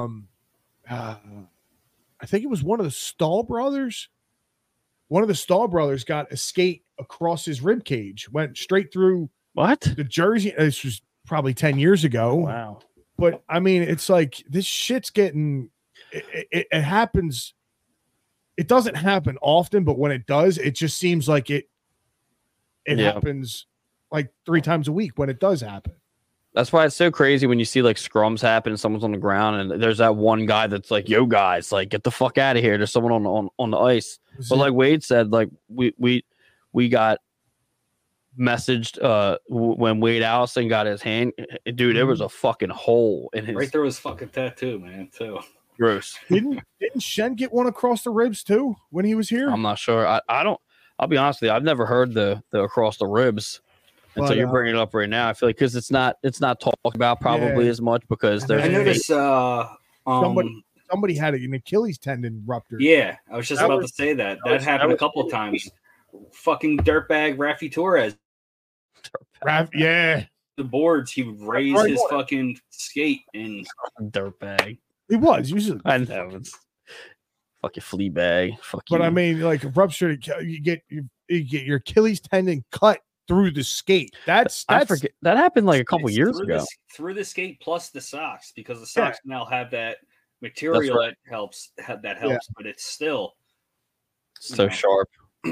I think it was one of the Stahl brothers. One of the Stahl brothers got a skate across his rib cage, went straight through the jersey. This was probably 10 years ago. Wow. But I mean, it's like this shit's getting it happens it doesn't happen often, but when it does, it just seems like it happens like 3 times a week when it does happen. That's why it's so crazy when you see like scrums happen and someone's on the ground and there's that one guy that's like, yo guys, like get the fuck out of here. There's someone on the ice. But like Wade said, like we got messaged when Wade Allison got his hand, dude, it was a fucking hole in his right through his fucking tattoo, man, too. Gross. Didn't Shen get one across the ribs too when he was here? I'm not sure. I'll be honest with you, I've never heard the across the ribs. And so you're bringing it up right now. I feel like because it's not talked about probably as much because there's. I noticed somebody had an Achilles tendon ruptured. Yeah, I was just about to say that happened a couple of times. Fucking dirtbag Rafi Torres. Yeah, the boards he would raise his fucking skate and dirtbag. He was usually. I know it's fucking flea bag. But I mean, like ruptured, you get your Achilles tendon cut through the skate. That's I forget that happened like a couple years ago. Through the skate plus the socks, because the socks now have that material that helps. But it's still so sharp.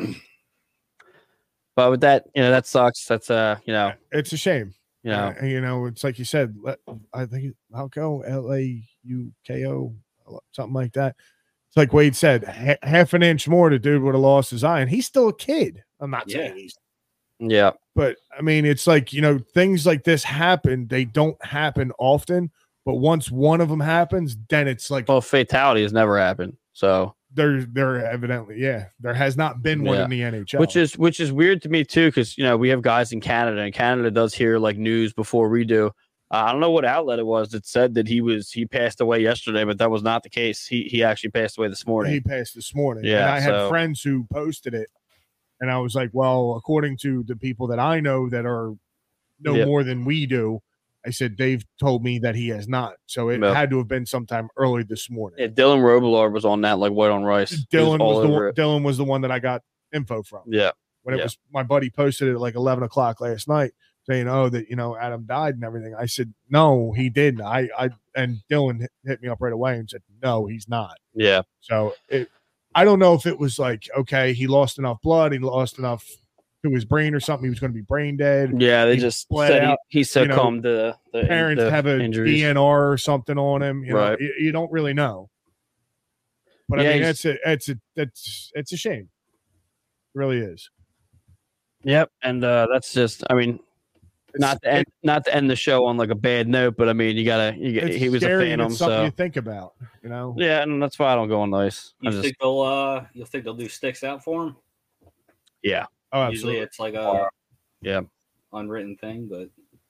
But with that, that sucks. That's it's a shame. It's like you said. I think I'll go LAUKO, something like that. It's like Wade said, half an inch more, the dude would have lost his eye, and he's still a kid. I'm not saying he's. Yeah. But I mean, it's like, things like this happen. They don't happen often, but once one of them happens, then it's like, fatality has never happened. So there evidently, there has not been one in the NHL, which is weird to me too. Cause we have guys in Canada and Canada does hear like news before we do. I don't know what outlet it was that said that he passed away yesterday, but that was not the case. He actually passed away this morning. He passed this morning. Yeah. And I had friends who posted it. And I was like, well, according to the people that I know that know more than we do, I said, they've told me that he has not. So it had to have been sometime early this morning. Yeah, Dylan Robillard was on that, like white on rice. Dylan was the one that I got info from. Yeah. When it was, my buddy posted it at like 11 o'clock last night saying, that, Adam died and everything. I said, no, he didn't. And Dylan hit me up right away and said, no, he's not. Yeah. So I don't know if it was like, okay, he lost enough blood, he lost enough to his brain or something. He was going to be brain dead. Yeah, they just said he succumbed to the parents have a injuries. DNR or something on him. Right. You don't really know. But I mean, it's a shame. It really is. Yep, and that's just, I mean, not to end the show on like a bad note, but I mean, he was a phantom, it's something so you think about, Yeah, and that's why I don't go on ice. You think they'll do sticks out for him? Yeah. Oh, usually absolutely. it's like a unwritten thing, but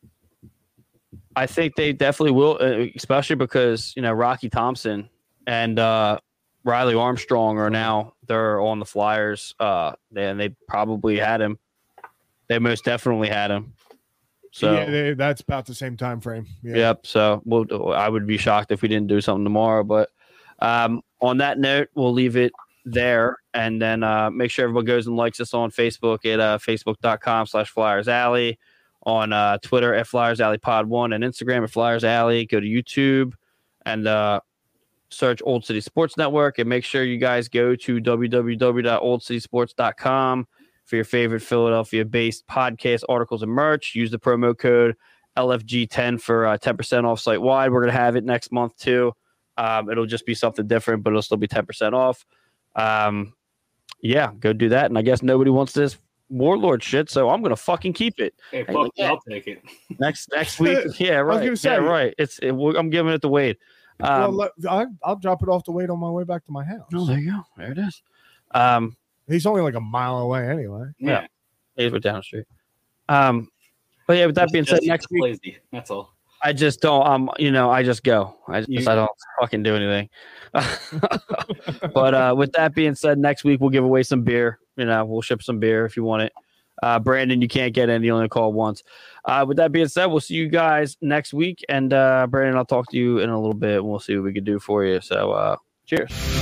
I think they definitely will, especially because, you know, Rocky Thompson and Riley Armstrong are now, they're on the Flyers, and they probably had him. They most definitely had him. So yeah, that's about the same time frame. Yeah. Yep. So I would be shocked if we didn't do something tomorrow. But on that note, we'll leave it there, and then make sure everyone goes and likes us on Facebook at facebook.com/Flyers Alley, on Twitter at Flyers Alley Pod 1, and Instagram at Flyers Alley. Go to YouTube and search Old City Sports Network, and make sure you guys go to www.oldcitysports.com for your favorite Philadelphia-based podcast, articles, and merch. Use the promo code LFG10 for 10% off site-wide. We're going to have it next month, too. It'll just be something different, but it'll still be 10% off. Yeah, go do that. And I guess nobody wants this Warlord shit, so I'm going to fucking keep it. Hey, fuck, I'll take it. Next week. Yeah, right. Right. I'm giving it to Wade. Well, I'll drop it off to Wade on my way back to my house. Oh, there you go. There it is. He's only like a mile away anyway. Yeah. He's down the street. But yeah, with that being said, next week, lazy. That's all. I just don't. I just go. I don't fucking do anything. But with that being said, next week we'll give away some beer. We'll ship some beer if you want it. Brandon, you can't get in. You only call once. With that being said, we'll see you guys next week. And Brandon, I'll talk to you in a little bit, and we'll see what we can do for you. So, cheers.